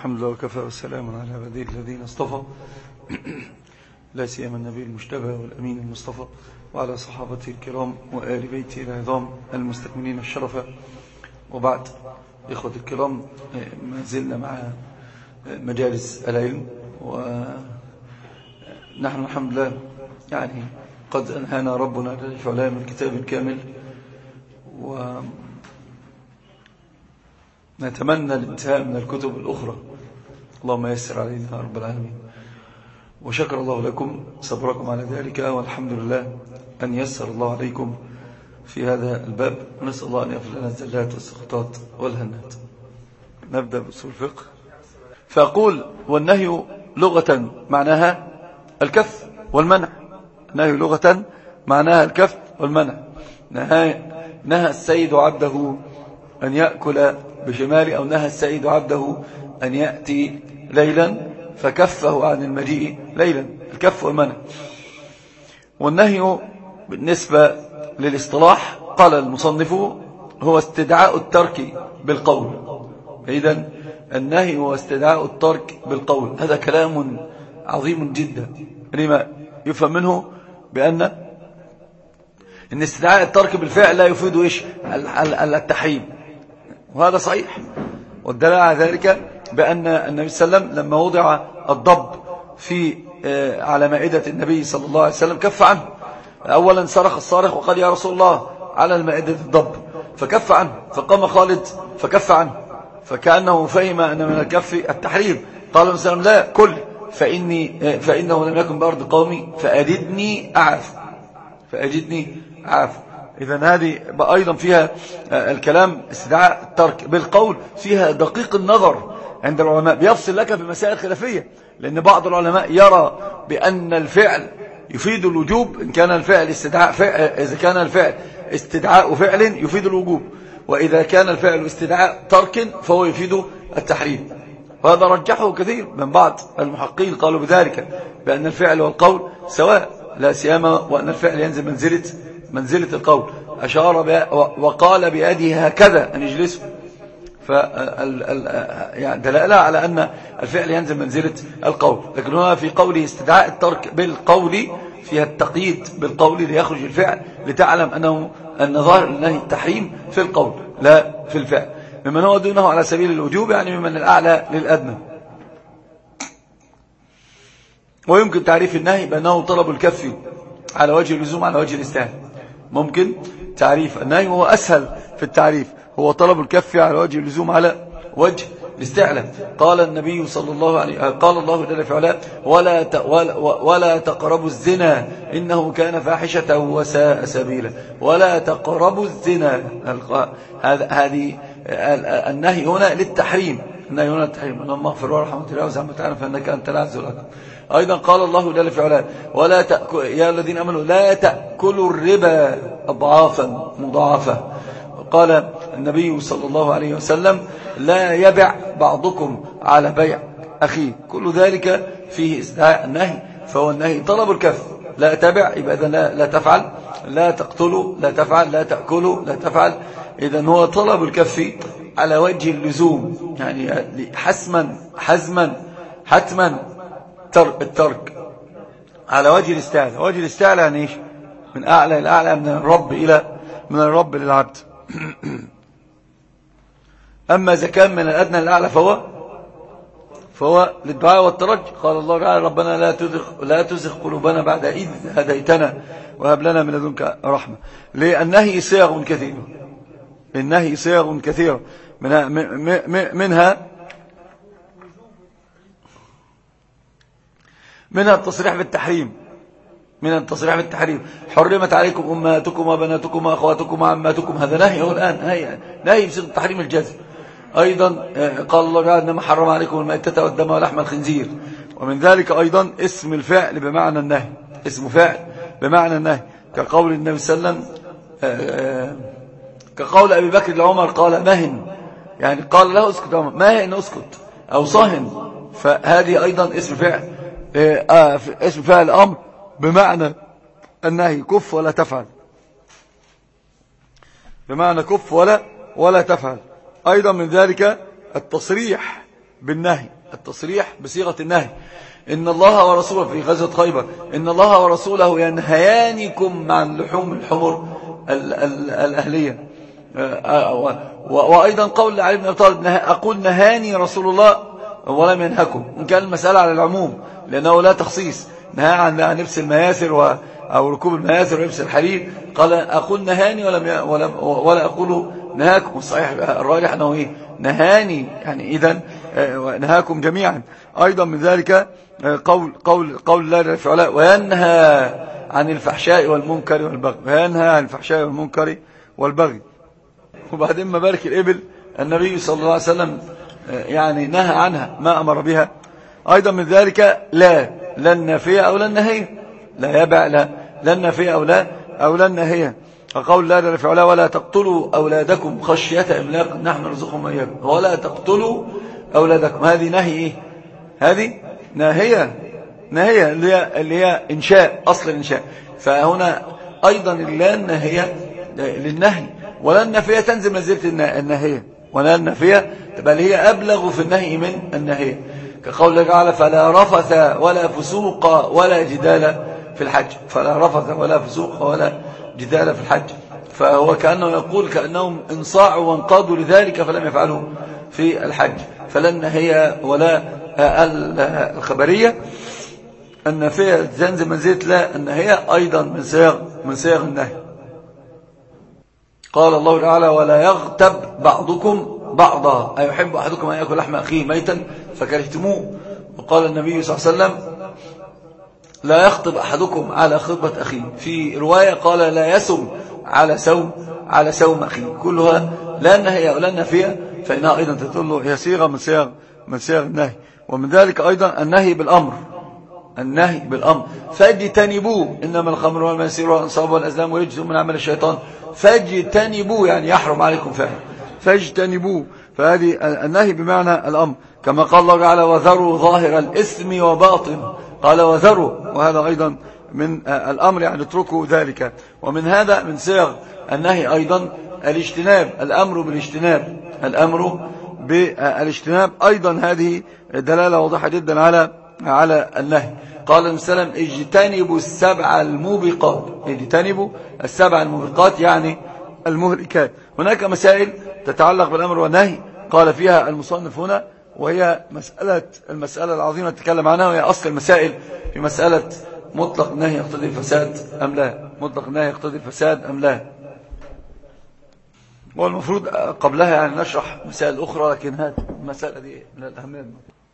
الحمد لله وكفى والسلام على عباده الذين اصطفى لا سيما النبي المجتبى والأمين المصطفى وعلى صحابته الكرام وآل بيته العظام المستكملين الشرف. وبعد، إخوة الكرام، ما زلنا مع مجالس العلم، ونحن الحمد لله يعني قد أنهانا ربنا جل وعلا من الكتاب الكامل، ونتمنى الانتهاء من الكتب الأخرى. اللهم يسر علينا يا رب العالمين. وشكر الله لكم صبركم على ذلك، والحمد لله أن يسر الله عليكم في هذا الباب، ونسأل الله أن يغفر لنا الزلات والسقطات والهنات. نبدأ بأصول الفقه. فأقول: والنهي لغة معناها الكف والمنع. النهي لغة معناها الكف والمنع. نهى السيد عبده أن يأكل بشماله، أو نهى السيد عبده أن يأتي ليلا فكفه عن المجيء ليلا. الكف والمنع. والنهي بالنسبة للاصطلاح قال المصنف هو استدعاء الترك بالقول. إذن النهي هو استدعاء الترك بالقول. هذا كلام عظيم جدا، لما يفهم منه بأن استدعاء الترك بالفعل لا يفيد إيش؟ التحريم، وهذا صحيح. والدليل على ذلك بأن النبي صلى الله عليه وسلم لما وضع الضب على مائدة النبي صلى الله عليه وسلم كف عنه. أولا صرخ الصارخ وقال: يا رسول الله، على المائدة الضب، فكف عنه. فقام خالد فكف عنه، فكأنه فهم أن من الكف التحريم. قال النبي صلى الله عليه وسلم: لا، كل، فإنه لم يكن بأرض قومي فأجدني أعاف. إذن هذه أيضا فيها الكلام استدعاء الترك بالقول، فيها دقيق النظر عند العلماء، بيفصل لك في مسائل خلافية، لأن بعض العلماء يرى بأن الفعل يفيد الوجوب إن كان الفعل إذا كان الفعل استدعاء فعل يفيد الوجوب، وإذا كان الفعل استدعاء ترك فهو يفيد التحريم. وهذا رجحه كثير من بعض المحققين، قالوا بذلك بأن الفعل والقول سواء، لا سيما وأن الفعل ينزل منزلة القول. أشار وقال بيده هكذا أن يجلسه، يعني دلالة على أن الفعل ينزل منزلة القول. لكن هنا في قوله استدعاء الترك بالقول فيها التقييد بالقول ليخرج الفعل، لتعلم أن ظاهر النهي التحريم في القول لا في الفعل. ممن هو دونه على سبيل الوجوب، يعني ممن الأعلى للأدنى. ويمكن تعريف النهي بأنه طلب الكف على وجه اللزوم على وجه الاستعانة. ممكن تعريف النهي وهو أسهل في التعريف، هو طلب الكف على وجه اللزوم على وجه الاستعلاء. قال النبي صلى الله عليه وسلم، قال الله جل في علاه: ولا تقربوا الزنا إنه كان فاحشة وساء سبيلا. ولا تقربوا الزنا. هذه النهي هنا للتحريم. النهي هنا للتحريم. اللهم اغفر ورحمة الله وزعم تعالى فإنك أنت العز والأكرم. أيضا قال الله جل في علاه: يا الذين آمنوا لا تأكلوا الربا أضعافا مضاعفة. قال النبي صلى الله عليه وسلم: لا يبع بعضكم على بيع أخيه. كل ذلك فيه استدعاء النهي، فهو النهي طلب الكف. لا تبع، يبقى إذن لا تفعل. لا تقتلوا، لا تفعل. لا تأكلوا، لا تفعل. إذن هو طلب الكف على وجه اللزوم، يعني حتما الترك على وجه الاستعلاء. وجه الاستعلاء يعني ايش؟ من أعلى إلى أعلى، من الرب للعبد. أما إذا كان من الأدنى للأعلى فهو للدعاء والترجي. قال الله تعالى: ربنا لا تزغ قلوبنا بعد إذ هديتنا وهب لنا من لدنك رحمة. النهي صيغ كثيرة منها التصريح بالتحريم. حرمت عليكم أمهاتكم وبناتكم وأخواتكم وعماتكم. هذا نهي هو الآن، نهي بصيغة التحريم الجازم. أيضا قال الله تعالى: إنما حرم عليكم الميتة والدم ولحم الخنزير. ومن ذلك أيضا اسم الفعل بمعنى النهي، اسم فعل بمعنى النهي، كقول النبي صلى الله عليه وسلم، كقول أبي بكر لعمر قال: مهن، يعني قال له اسكت عمر، مهن اسكت، أو صهن. فهذه أيضا اسم فعل أمر بمعنى النهي، كف ولا تفعل، بمعنى كف ولا تفعل. أيضا من ذلك التصريح بالنهي، التصريح بصيغة النهي. إن الله ورسوله في غزوة خيبر، إن الله ورسوله ينهيانكم عن لحوم الحمر الأهلية. وأيضا قول علي بن أبي طالب أقول نهاني رسول الله ولم ينهكم، إن كان المسألة على العموم لأنه لا تخصيص، نهى عن لبس المياثر أو ركوب المياثر ولبس الحرير، قال أقول نهاني ولا أقول نهاكم. الصحيح الراجح أنه نهاني، يعني إذن نهاكم جميعا. أيضا من ذلك قول الله جل في علاه وينهى عن الفحشاء والمنكر والبغي، وينهى عن الفحشاء والمنكر والبغي. وبعدين مبارك الإبل النبي صلى الله عليه وسلم يعني نهى عنها ما أمر بها. أيضا من ذلك لا النافية أو لا النهية، لا يبع لا النافية أو لا النهية. فقول الله جل في علاه ولا تقتلوا أولادكم خشية إملاق نحن نرزقهم وإياكم، ولا تقتلوا أولادكم. هذه نهي هذه ناهية اللي هي إنشاء، أصل الإنشاء. فهنا أيضا لا النهية للنهي، ولا النفية تنزل منزلة النهية، ولا النفية بل هي أبلغ في النهي من النهية. كقول الله تعالى فلا رفث ولا فسوق ولا جدال في الحج، فلا رفث ولا فسوق ولا جدال في الحج. فهو كأنه يقول كأنهم انصاعوا وانقادوا لذلك فلم يفعلوا في الحج. فلا النهية ولا الخبرية. النفية تنزل منزلة لا النهية، أيضا من صيغ النهي. قال الله تعالى ولا يغتب بعضكم بعضا أيحب أحدكم أن يأكل لحم أخيه ميتا فكرهتموه. وقال النبي صلى الله عليه وسلم لا يخطب أحدكم على خطبة أخيه. في رواية قال لا يسم على سوم أخيه. كلها لا النهي ولا النفية، فإنها أيضا تدل هي صيغة من صيغ النهي. ومن ذلك أيضا النهي بالأمر فاجتنبوه إنما الخمر والميسر والأنصاب والأزلام ورجس من عمل الشيطان فاجتنبوه، يعني يحرم عليكم فعله، فاجتنبوه. فهذه النهي بمعنى الأمر. كما قال الله تعالى وذروا ظاهر الإثم وباطن، قال وذروا، وهذا أيضا من الأمر، يعني اتركوا ذلك. ومن هذا من صيغ النهي أيضا الاجتناب، الأمر بالاجتناب أيضا هذه دلالة واضحة جدا على النهي. قال النبي صلى الله عليه وسلم اجتنبوا السبع الموبقات، يعني المهلكات. هناك مسائل تتعلق بالأمر والنهي قال فيها المصنف هنا، وهي المسألة العظيمة تتكلم عنها، وهي أصل المسائل في مسألة مطلق النهي يقتضي الفساد أم لا. والمفروض قبلها يعني نشرح مسائل أخرى، لكن هذه المسألة دي من الأهمية.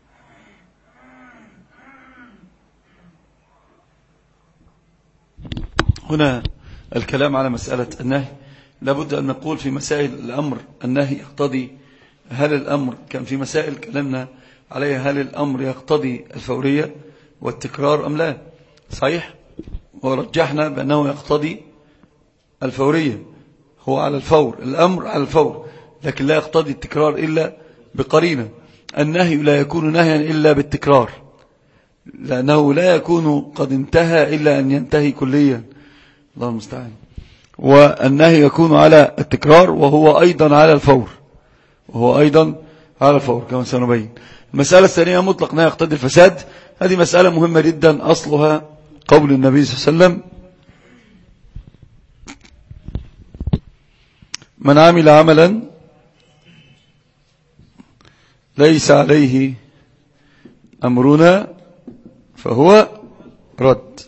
هنا الكلام على مسألة النهي، لابد أن نقول في مسائل الأمر النهي يقتضي، هل الأمر كان في مسائل كلامنا عليها، هل الأمر يقتضي الفورية والتكرار أم لا؟ صحيح، ورجحنا بأنه يقتضي الفورية، هو على الفور، الأمر على الفور، لكن لا يقتضي التكرار إلا بقرينة. النهي لا يكون نهيا إلا بالتكرار، لأنه لا يكون قد انتهى إلا أن ينتهي كليا، الله المستعان. والنهي يكون على التكرار، وهو أيضا على الفور كما سنبين. المسألة الثانية مطلق نهي يقتضي الفساد. هذه مسألة مهمة جدا، أصلها قول النبي صلى الله عليه وسلم من عمل عملا ليس عليه أمرنا فهو رد.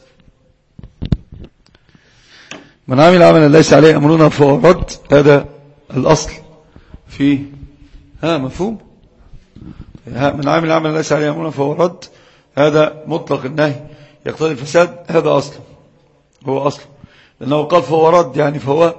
من عمل عملا ليس عليه أمرنا فهو رد، هذا الأصل في مفهوم. من عمل عملا ليس عليه أمرنا فهو رد، هذا مطلق النهي يقتضي الفساد، هذا أصله، هو أصله، لأنه قال فهو رد يعني فهو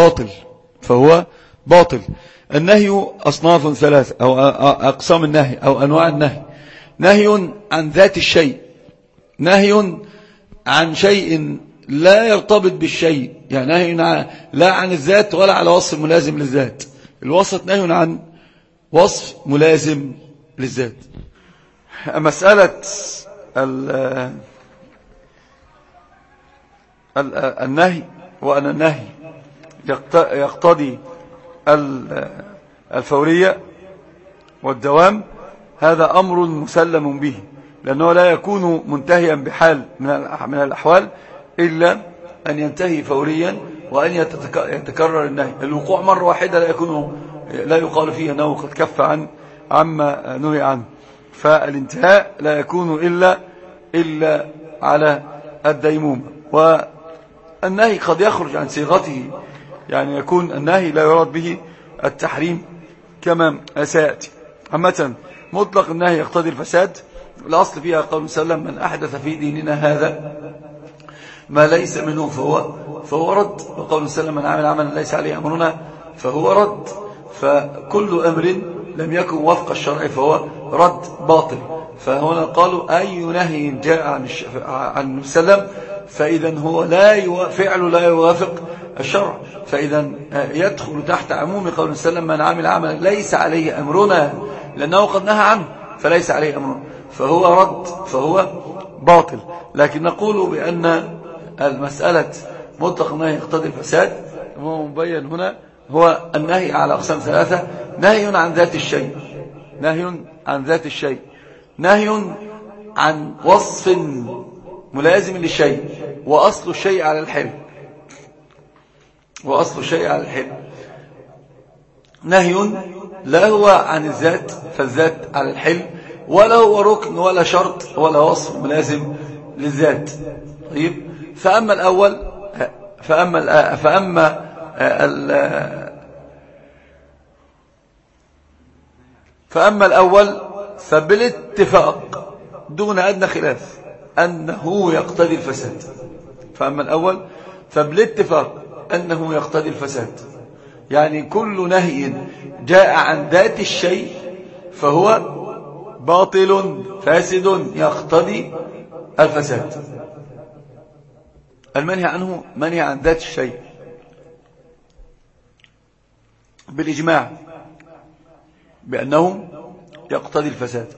باطل. النهي أصناف ثلاثة، أو أقسام النهي أو أنواع النهي. نهي عن ذات الشيء، نهي عن شيء لا يرتبط بالشيء، يعني نهي لا عن الذات ولا على وصف ملازم للذات. الوسط نهي عن وصف ملازم للذات. مسألة النهي، وأن النهي يقتضي الفورية والدوام، هذا أمر مسلم به، لأنه لا يكون منتهيا بحال من الأحوال إلا أن ينتهي فوريا وأن يتكرر النهي. الوقوع مرة واحدة لا يقال فيه أنه قد كف عما نهي عنه، فالانتهاء لا يكون إلا على الديمومة. والنهي قد يخرج عن صيغته، يعني يكون النهي لا يراد به التحريم كما سيأتي. عامة مطلق النهي يقتضي الفساد. الأصل فيها قول سلم: من أحدث في ديننا هذا ما ليس منه فهو رد. وقول سلم: من عمل عملا ليس عليه أمرنا فهو رد. فكل أمر لم يكن وفق الشرع فهو رد باطل. فهنا قالوا: أي نهي جاء عن سلم فإذا هو فعله لا يوافق الشرع، فإذا يدخل تحت عموم قول سلم: من عمل عملا ليس عليه أمرنا، لأنه قد نهى عنه فليس عليه أمرنا، فهو رد، فهو باطل. لكن نقول بأن المسألة مطلق النهي يقتضي الفساد، ومبين هنا هو النهي على أقسام ثلاثة: نهي عن ذات الشيء، نهي عن ذات الشيء، نهي عن وصف ملازم للشيء، وأصل الشيء على الحل، وأصل الشيء على الحل. نهي لا هو عن الذات، فالذات على الحل، ولا هو ركن ولا شرط ولا وصف ملازم للذات. طيب، فأما الأول فأما الأول فبالاتفاق دون أدنى خلاف أنه يقتضي الفساد. فأما الأول فبالاتفاق أنه يقتضي الفساد، يعني كل نهي جاء عن ذات الشيء فهو باطل فاسد يقتضي الفساد. المنهي عنه منهي عن ذات الشيء بالإجماع بأنه يقتضي الفساد.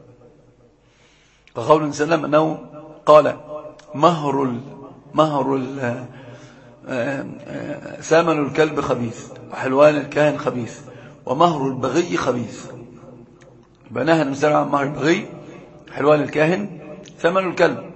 وقول النبي صلى الله عليه وسلم أنه قال: مهر ثمن الكلب خبيث، وحلوان الكاهن خبيث، ومهر البغي خبيث. بناها النبي صلى الله عليه وسلم عن مهر البغي، حلوان الكاهن، ثمن الكلب.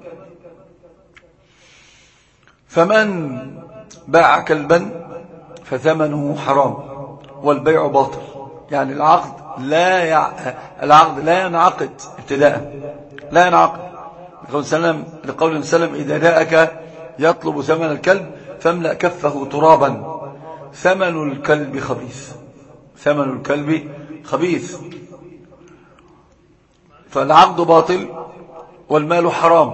فمن باع كلبا فثمنه حرام والبيع باطل، يعني العقد لا ينعقد ابتداء، لا ينعقد. لقول النبي صلى الله عليه وسلم: إذا جاءك يطلب ثمن الكلب فاملأ كفه ترابا، ثمن الكلب خبيث، ثمن الكلب خبيث. فالعقد باطل والمال حرام.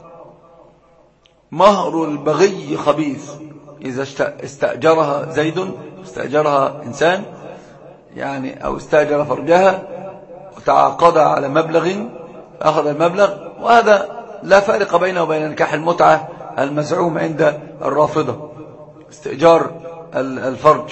مهر البغي خبيث، إذا استأجرها زيد، استأجرها إنسان يعني، أو استأجر فرجها وتعاقد على مبلغ أخذ المبلغ، وهذا لا فارق بينه وبين نكاح المتعة المزعوم عند الرافضة، استئجار الفرج.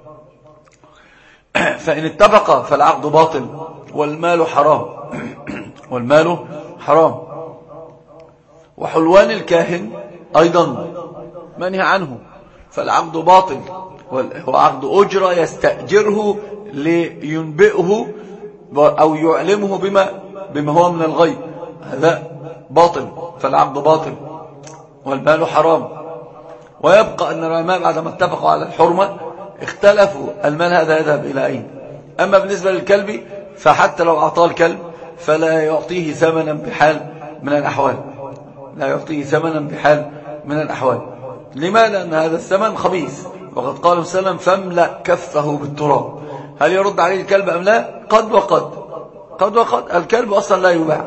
فإن اتفق فالعقد باطل والمال حرام، والمال حرام. وحلوان الكاهن أيضا منهي عنه، فالعقد باطل، هو عقد أجرة يستأجره لينبئه أو يعلمه بما هو من الغيب، هذا باطل، فالعقد باطل والمال حرام. ويبقى أن العلماء بعدما اتفقوا على الحرمة اختلفوا المال هذا يذهب إلى أين. أما بالنسبة للكلب فحتى لو أعطاه الكلب فلا يعطيه ثمنا بحال من الأحوال، لا يعطيه ثمنا بحال من الأحوال. لماذا؟ لأن هذا الثمن خبيث، وقد قال صلى الله عليه وسلم: فاملأ كفه بالتراب. هل يرد عليه الكلب أم لا؟ قد وقد الكلب أصلا لا يباع.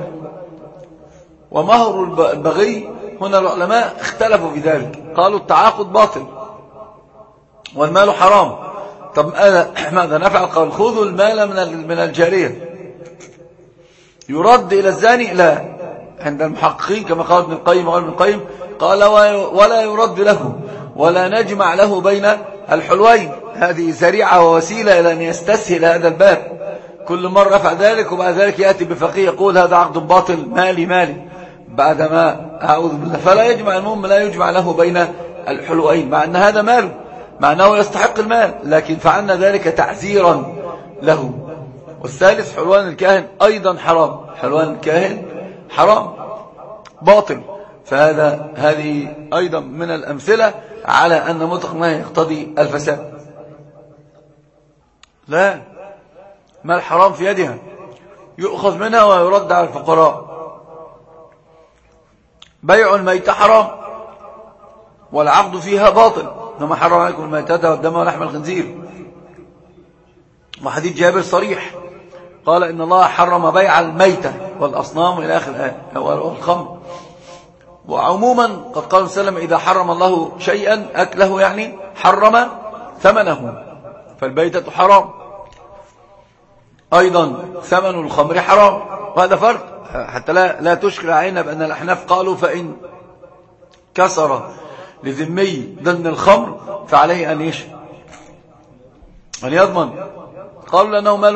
ومهر البغي هنا العلماء اختلفوا في ذلك، قالوا التعاقد باطل والمال حرام. طب ماذا نفعل؟ قال: خذوا المال من الجارية. يرد إلى الزاني؟ لا، عند المحققين كما قال ابن القيم وابن القيم قال: ولا يرد له، ولا نجمع له بين الحلوين. هذه ذريعة ووسيلة إلى أن يستسهل هذا الباب، كل مرة يفعل ذلك وبعد ذلك يأتي بفقيه يقول: هذا عقد باطل، مالي بعدما أعوذ بالله. فلا يجمع، المهم لا يجمع له بين الحلوين، مع أن هذا ماله، مع أنه يستحق المال، لكن فعلنا ذلك تعزيرا له. والثالث حلوان الكاهن أيضا حرام، حلوان الكاهن حرام باطل. هذه أيضا من الأمثلة على أن مطلق النهي يقتضي الفساد. لا، ما الحرام في يدها يؤخذ منها ويرد على الفقراء. بيع الميتة حرام والعقد فيها باطل، إنما حرم عليكم الميتة والدم ولحم الخنزير. وحديث جابر صريح قال إن الله حرم بيع الميتة والأصنام إلى آخر الآية والخمر. وعموما قد قال صلى الله عليه وسلم إذا حرم الله شيئا أكله يعني حرم ثمنه، فالبيتة حرام، أيضا ثمن الخمر حرام. وهذا فرق حتى لا تشكل علينا بأن الأحناف قالوا فإن كسر لذمي ضمن الخمر فعليه أن يضمن. قالوا لأنه مال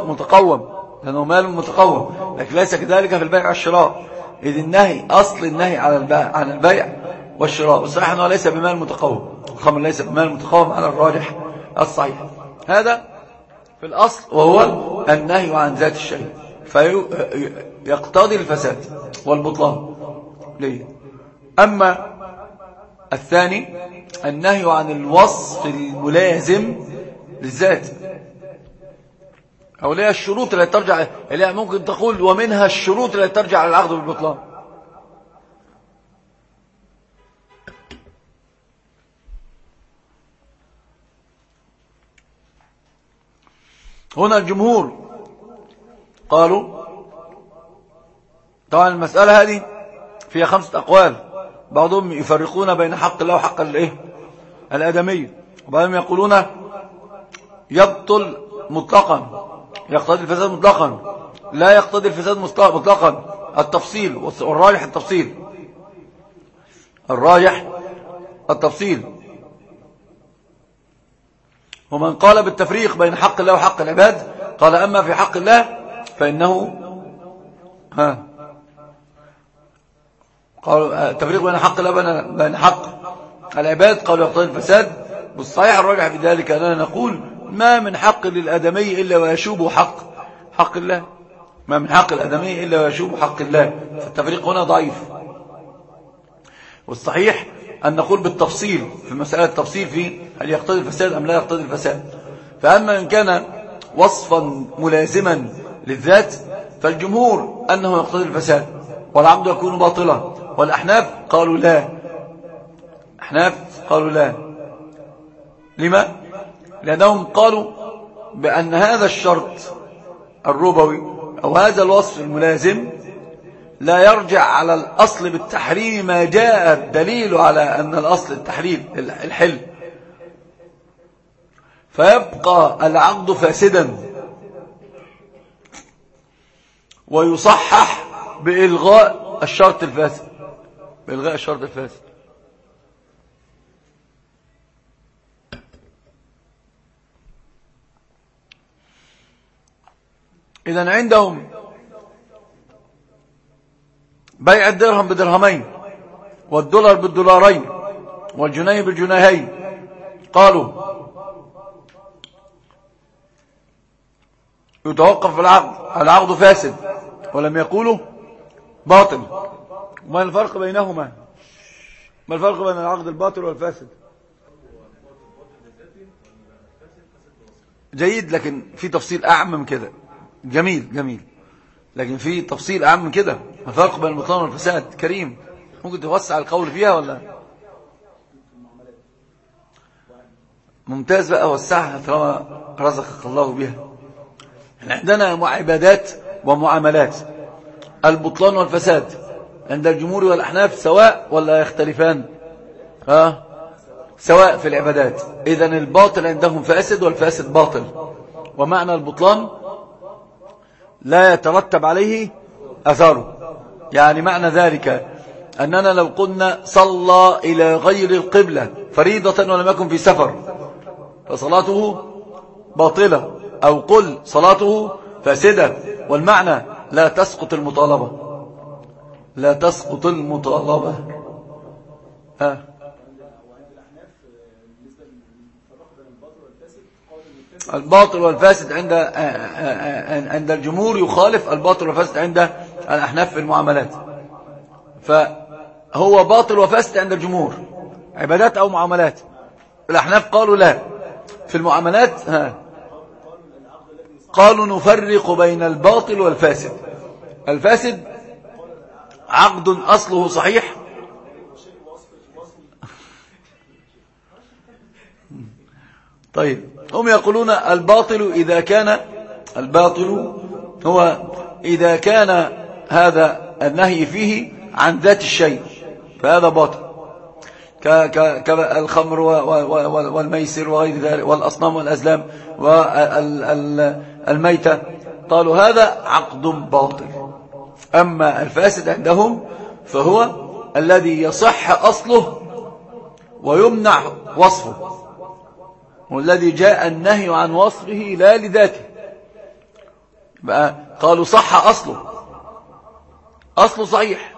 متقوم، لكن ليس كذلك في البيع والشراء، إذ النهي أصل النهي عن البيع والشراء، والصحيح أنه ليس بمال متقوم، الخمر ليس بمال متقوم على الراجح الصحيح. هذا في الأصل، وهو النهي عن ذات الشيء فيقتضي الفساد والبطلان ليه. أما الثاني النهي عن الوصف الملازم للذات، أو لها الشروط التي ترجع إليها، ممكن تقول ومنها الشروط التي ترجع على العقد بالبطلان. هنا الجمهور قالوا طبعا المسألة هذه فيها 5 أقوال، بعضهم يفرقون بين حق الله وحق الآدمي، وبعضهم يقولون يبطل مطلقا، يقتضي الفساد مطلقا، لا يقتضي الفساد مطلقا، التفصيل، والراجح التفصيل. ومن قال بالتفريق بين حق الله وحق العباد قال أما في حق الله فإنه قالوا التفريق بين حق الله بين حق العباد قالوا يقتضي الفساد. والصحيح الراجح في ذلك أننا نقول ما من حق للآدمي إلا ويشوب حق الله، ما من حق الآدمي إلا ويشوب حق الله، فالتفريق هنا ضعيف. والصحيح أن نقول بالتفصيل في مسألة التفصيل في هل يقتضي الفساد أم لا يقتضي الفساد. فأما إن كان وصفا ملازما للذات فالجمهور أنه يقتضي الفساد والعقد يكون باطلا، والأحناف قالوا لا. لما؟ لأنهم قالوا بأن هذا الشرط الربوي أو هذا الوصف الملازم لا يرجع على الأصل بالتحريم ما جاء الدليل على أن الأصل التحريم الحل، فيبقى العقد فاسدا ويصحح بإلغاء الشرط الفاسد، إذن عندهم بيع الدرهم بدرهمين والدولار بالدولارين والجنيه بالجنيهين، قالوا يتوقف العقد فاسد، ولم يقولوا باطل. ما الفرق بينهما؟ ما الفرق بين العقد الباطل والفاسد؟ جيد، لكن في تفصيل أعم من كده. جميل، لكن في تفصيل أعم من كده. ما الفرق بين البطلان والفساد؟ كريم، ممكن توسع القول فيها ولا؟ ممتاز، بقى وسعها طالما رزقك الله بها. عندنا عبادات ومعاملات، البطلان والفساد عند الجمهور والأحناف سواء ولا يختلفان؟ سواء في العبادات. إذن الباطل عندهم فاسد والفاسد باطل، ومعنى البطلان لا يترتب عليه أثاره. يعني معنى ذلك أننا لو قلنا صلى إلى غير القبلة فريضة ولم يكن في سفر فصلاته باطلة، أو قل صلاته فاسدة، والمعنى لا تسقط المطالبة. الباطل والفاسد عند الجمهور يخالف الباطل والفاسد عند الأحناف في المعاملات. فهو باطل وفاسد عند الجمهور عبادات أو معاملات. الأحناف قالوا لا في المعاملات قالوا نفرق بين الباطل والفاسد. الفاسد عقد أصله صحيح طيب هم يقولون الباطل هو إذا كان هذا النهي فيه عن ذات الشيء فهذا باطل كالخمر والميسر وغير ذلك والأصنام والأزلام والميتة. قالوا هذا عقد باطل. أما الفاسد عندهم فهو الذي يصح أصله ويمنع وصفه، والذي جاء النهي عن وصفه لا لذاته. بقى قالوا صح أصله صحيح،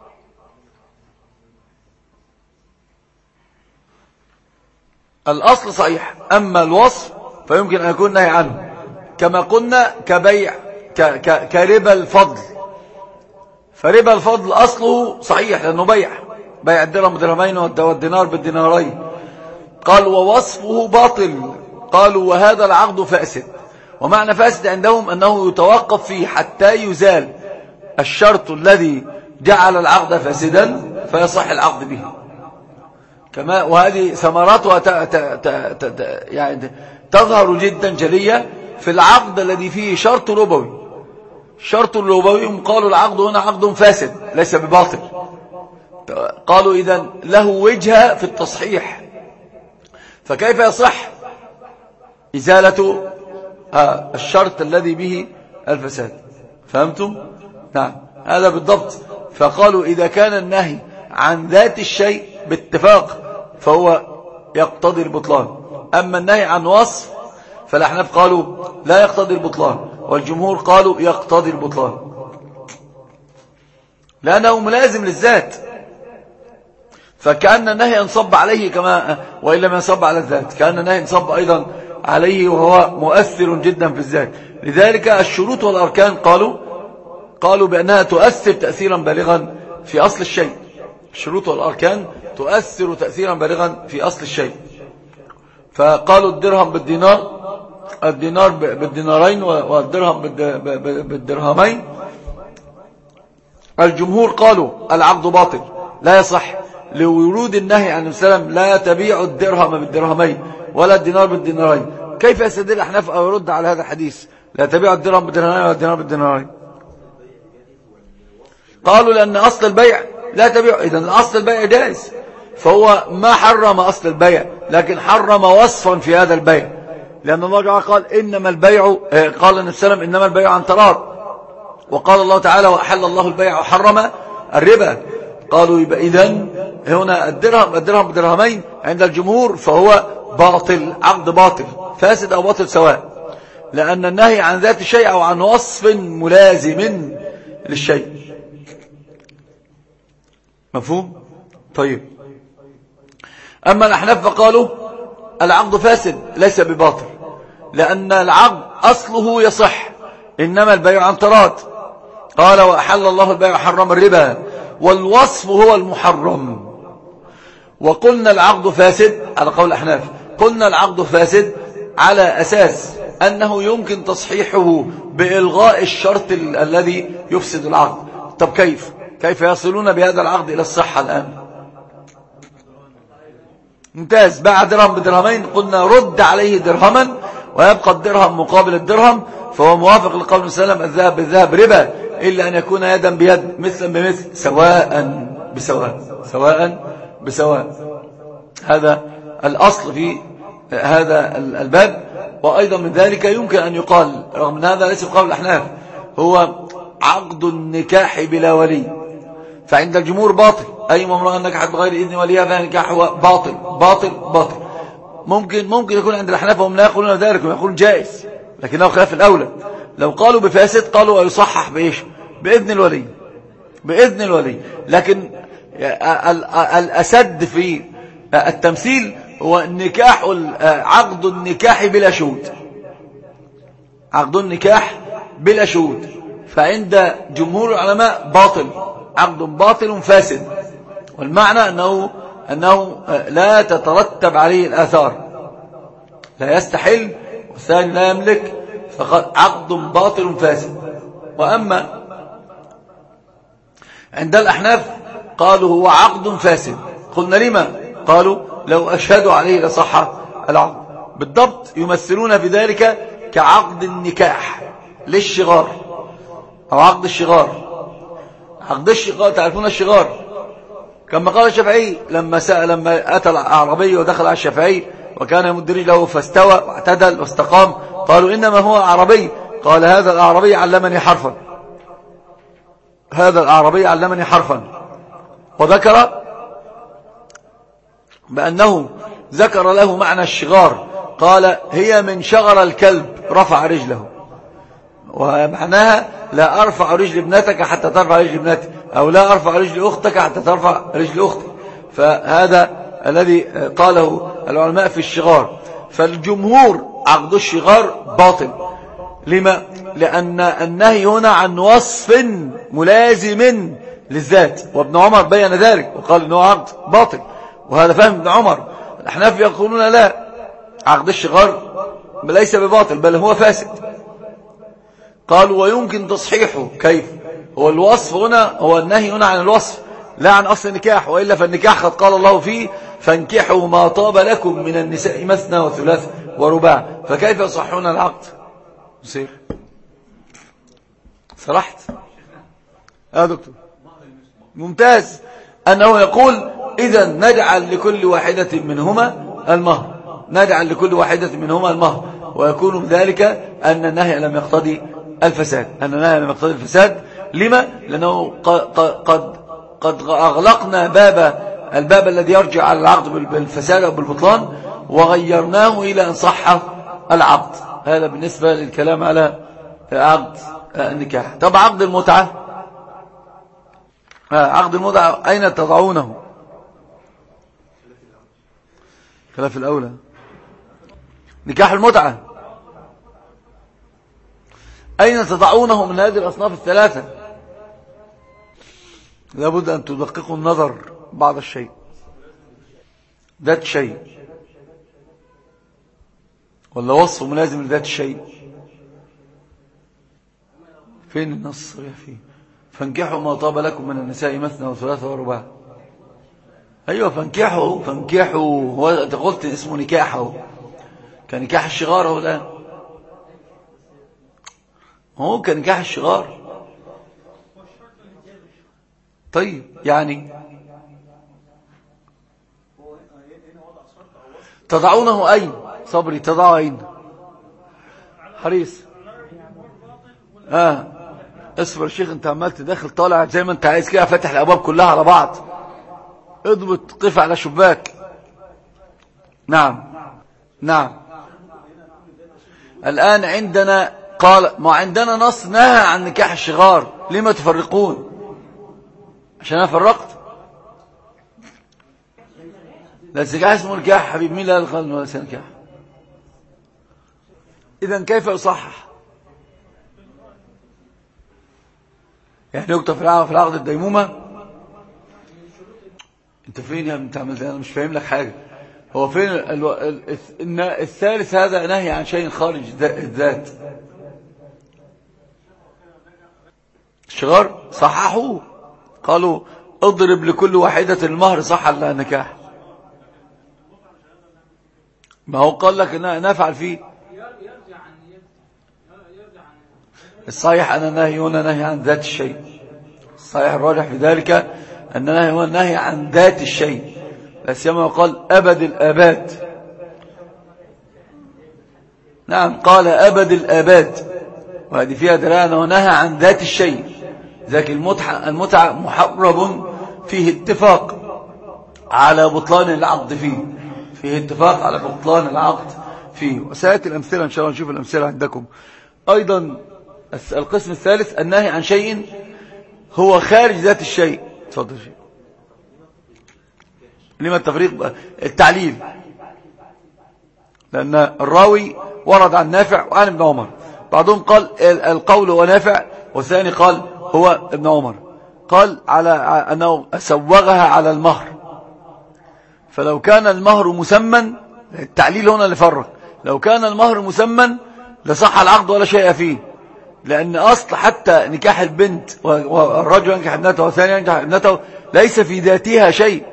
الأصل صحيح، أما الوصف فيمكن أن يكون نهي عنه، كما قلنا كبيع كربا الفضل. فربا الفضل أصله صحيح لأنه بيع الدرهم بدرهمين والدينار بالدينارين. قال ووصفه باطل، قالوا وهذا العقد فاسد. ومعنى فاسد عندهم أنه يتوقف فيه حتى يزال الشرط الذي جعل العقد فاسدا فيصح العقد به. كما وهذه ثمراتها يعني تظهر جدا جلية في العقد الذي فيه شرط ربوي. الشرط الربوي قالوا العقد هنا عقد فاسد ليس بباطل. قالوا إذن له وجهة في التصحيح، فكيف يصح إزالة الشرط الذي به الفساد؟ فهمتم؟ نعم هذا بالضبط. فقالوا إذا كان النهي عن ذات الشيء باتفاق فهو يقتضي البطلان. أما النهي عن وصف فالأحناف قالوا لا يقتضي البطلان، والجمهور قالوا يقتضي البطلان لأنه ملازم للذات. فكأن النهي ينصب عليه كما وإن لم ينصب على الذات، كأن النهي ينصب أيضا عليه وهو مؤثر جدا في الذات. لذلك الشروط والأركان قالوا بأنها تؤثر تأثيرا بالغا في أصل الشيء. الشروط والأركان تؤثر تأثيرا بالغا في أصل الشيء. فقالوا الدرهم بالدينار، الدينار بالدينارين والدرهم بالدرهمين. الجمهور قالوا العقد باطل لا يصح لورود النهي عن السلام لا تبيع الدرهم بالدرهمين ولا الدينار بالدينارين. كيف يستدل الأحناف أو يرد على هذا الحديث لا تبيع الدرهم بالدرهمين ولا الدينار بالدينارين؟ قالوا لأن أصل البيع لا تبيع، إذن أصل البيع جائز، فهو ما حرم أصل البيع لكن حرم وصفا في هذا البيع. لأن الله تعالى قال إنما البيع، قال النبي صلى الله عليه وسلم إنما البيع عن تراض، وقال الله تعالى وأحل الله البيع وحرم الربا. قالوا يبقى إذن هنا الدرهم بدرهمين عند الجمهور فهو باطل، عقد باطل فاسد أو باطل سواء، لأن النهي عن ذات الشيء أو عن وصف ملازم للشيء. مفهوم؟ طيب. أما الأحناف فقالوا العقد فاسد ليس بباطل، لأن العقد أصله يصح، إنما البيع عن تراض. قال وأحل الله البيع وحرم الربا، والوصف هو المحرم. وقلنا العقد فاسد على قول الأحناف، قلنا العقد فاسد على أساس أنه يمكن تصحيحه بإلغاء الشرط الذي يفسد العقد. طب كيف يصلون بهذا العقد إلى الصحة الآن؟ ممتاز. باع درهم بدرهمين، قلنا رد عليه درهما ويبقى الدرهم مقابل الدرهم، فهو موافق لقول النبي صلى الله عليه وسلم الذهب بالذهب ربا إلا أن يكون يدا بيد مثلا بمثل سواء بسواء. هذا الأصل في هذا الباب. وأيضا من ذلك يمكن أن يقال رغم أن هذا ليس قول الأحناف هو عقد النكاح بلا ولي، فعند الجمهور باطل. أي امرأة نكحت بغير إذن وليها فهذا النكاح هو باطل. ممكن يكون عند الأحناف هم لا يقولون ذلك ويقولون جائز، لكنه خلاف الأولى. لو قالوا بفاسد قالوا يصحح بإيش؟ بإذن الولي. لكن الأسد في التمثيل هو عقد النكاح بلا شهود. عقد النكاح بلا شهود، فعند جمهور العلماء باطل، عقد باطل فاسد، والمعنى أنه لا تترتب عليه الآثار، لا يستحل والثاني لا يملك، فقد عقد باطل فاسد. وأما عند الأحناف قالوا هو عقد فاسد. قلنا لما؟ قالوا لو أشهدوا عليه لصح العقد. بالضبط يمثلون بذلك كعقد النكاح للشغار أو عقد الشغار. عقد الشغار تعرفون الشغار كما قال الشافعي لما أتى الأعرابي ودخل على الشافعي وكان يمد رجله فاستوى واعتدل واستقام، قالوا إنما هو أعرابي، قال هذا الأعرابي علمني حرفا، هذا الأعرابي علمني حرفا، وذكر بأنه ذكر له معنى الشغار، قال هي من شغر الكلب رفع رجله، ومعناها لا أرفع رجل ابنتك حتى ترفع رجل ابنتي، أو لا أرفع رجل أختك حتى ترفع رجل أختي. فهذا الذي قاله العلماء في الشغار. فالجمهور عقد الشغار باطل. لما؟ لأن النهي هنا عن وصف ملازم للذات، وابن عمر بين ذلك وقال إنه عقد باطل، وهذا فهم ابن عمر. الأحناف يقولون لا، عقد الشغار ليس بباطل بل هو فاسد. قالوا ويمكن تصحيحه. كيف؟ هو الوصف هنا، هو النهي هنا عن الوصف لا عن أصل النكاح، وإلا فالنكاح قد قال الله فيه فانكحوا ما طاب لكم من النساء مثنى وثلاث ورباع، فكيف يصحون العقد؟ يصير صرحت دكتور ممتاز. أنه يقول إذا نجعل لكل واحدة منهما المهر، نجعل لكل واحدة منهما المهر، ويكون بذلك أن النهي لم يقتضي الفساد، أن النهي لم يقتضي الفساد. لما؟ لأنه قد أغلقنا الباب الذي يرجع على العقد بالفساد أو بالبطلان، وغيرناه إلى أن صح العقد. هذا بالنسبة للكلام على عقد النكاح. طب عقد المتعة، عقد المتعة أين تضعونه؟ خلاف الأولى. نكاح المتعة أين تضعونه من هذه الأصناف الثلاثة؟ لابد أن تدققوا النظر بعض الشيء، ذات شيء ولا وصف ملازم لذات الشيء؟ فين النص فيه؟ فانكحوا ما طاب لكم من النساء مثنى وثلاثة ورباع. أيوة فانكحوا هو أنت قلت اسمه نكاحه كنكاح الشغار هو الآن، هو كنكاح الشغار. طيب يعني تضعونه أين؟ صبري تضعه أين؟ حريص اصبر الشيخ، انت عمال تداخل طالع زي ما انت عايز كده، فاتح الابواب كلها على بعض، اضبط قف على شباك. نعم الآن عندنا قال ما عندنا نص نهى عن نكاح الشغار، لما تفرقون؟ عشان انا فرقت؟ لا نكاح اسمه نكاح حبيب، مين لا الخلق ولا نكاح؟ اذا كيف يصحح؟ يعني يكتب في العقد الديمومة. انت فين يا ابن تعمل؟ انا مش فاهم لك حاجة. هو فين الثالث؟ هذا نهي عن شيء خارج الذات. الشغار صححوه، قالوا اضرب لكل واحدة المهر صح النكاح. ما هو قال لك نفعل فيه. الصحيح أن النهي هنا نهي عن ذات الشيء، الصحيح الراجح في ذلك أن النهي هو النهي عن ذات الشيء، لا سيما قال أبد الآباد. نعم قال أبد الآباد، وهذه فيها دلالة أنه نهى عن ذات الشيء. ذاك المتعة محرم فيه اتفاق على بطلان العقد فيه اتفاق على بطلان العقد فيه. وسيأتي الأمثلة إن شاء الله، نشوف الأمثلة عندكم. أيضا القسم الثالث النهي عن شيء هو خارج ذات الشيء. تفضل شيء. لما التفريق؟ التعليل، لأن الراوي ورد عن نافع وعن ابن عمر بعضهم قال القول هو نافع، والثاني قال هو ابن عمر، قال على أنه سوغها على المهر. فلو كان المهر مسمى، التعليل هنا اللي فرق، لو كان المهر مسمى لصح العقد ولا شيء فيه، لأن أصل حتى نكاح البنت والرجل ينكح ابنته والثاني ينكح ابنته ليس في ذاتها شيء،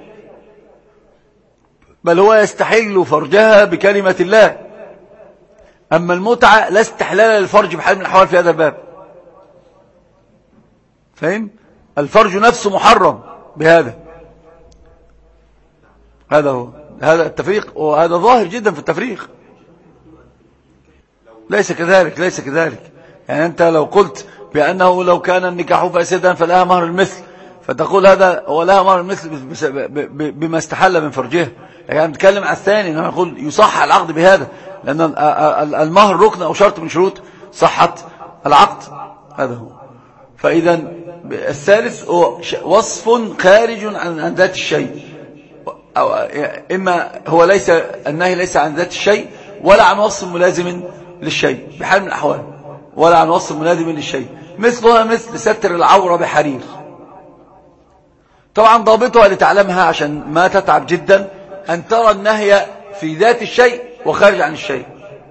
بل هو يستحل فرجها بكلمة الله. أما المتعة لا استحلال للفرج بحال من الأحوال في هذا الباب، فهم؟ الفرج نفسه محرم بهذا. هذا هو هذا التفريق، وهذا ظاهر جدا في التفريق. ليس كذلك، ليس كذلك. يعني أنت لو قلت بأنه لو كان النكاح فاسدا فلها مهر المثل، فتقول هذا ولها مهر المثل بما استحل من فرجها. يعني نتكلم على الثاني، انه يقول يصح العقد بهذا، لأن المهر ركن أو شرط من شروط صحة العقد. هذا هو. فإذا الثالث هو وصف خارج عن ذات الشيء، أو إما هو ليس النهي ليس عن ذات الشيء ولا عن وصف ملازم للشيء بحال من الأحوال، ولا عن وصف ملازم للشيء. مثلها مثل ستر العورة بحرير. طبعا ضابطها لتعلمها عشان ما تتعب جدا، أن ترى النهي في ذات الشيء وخارج عن الشيء.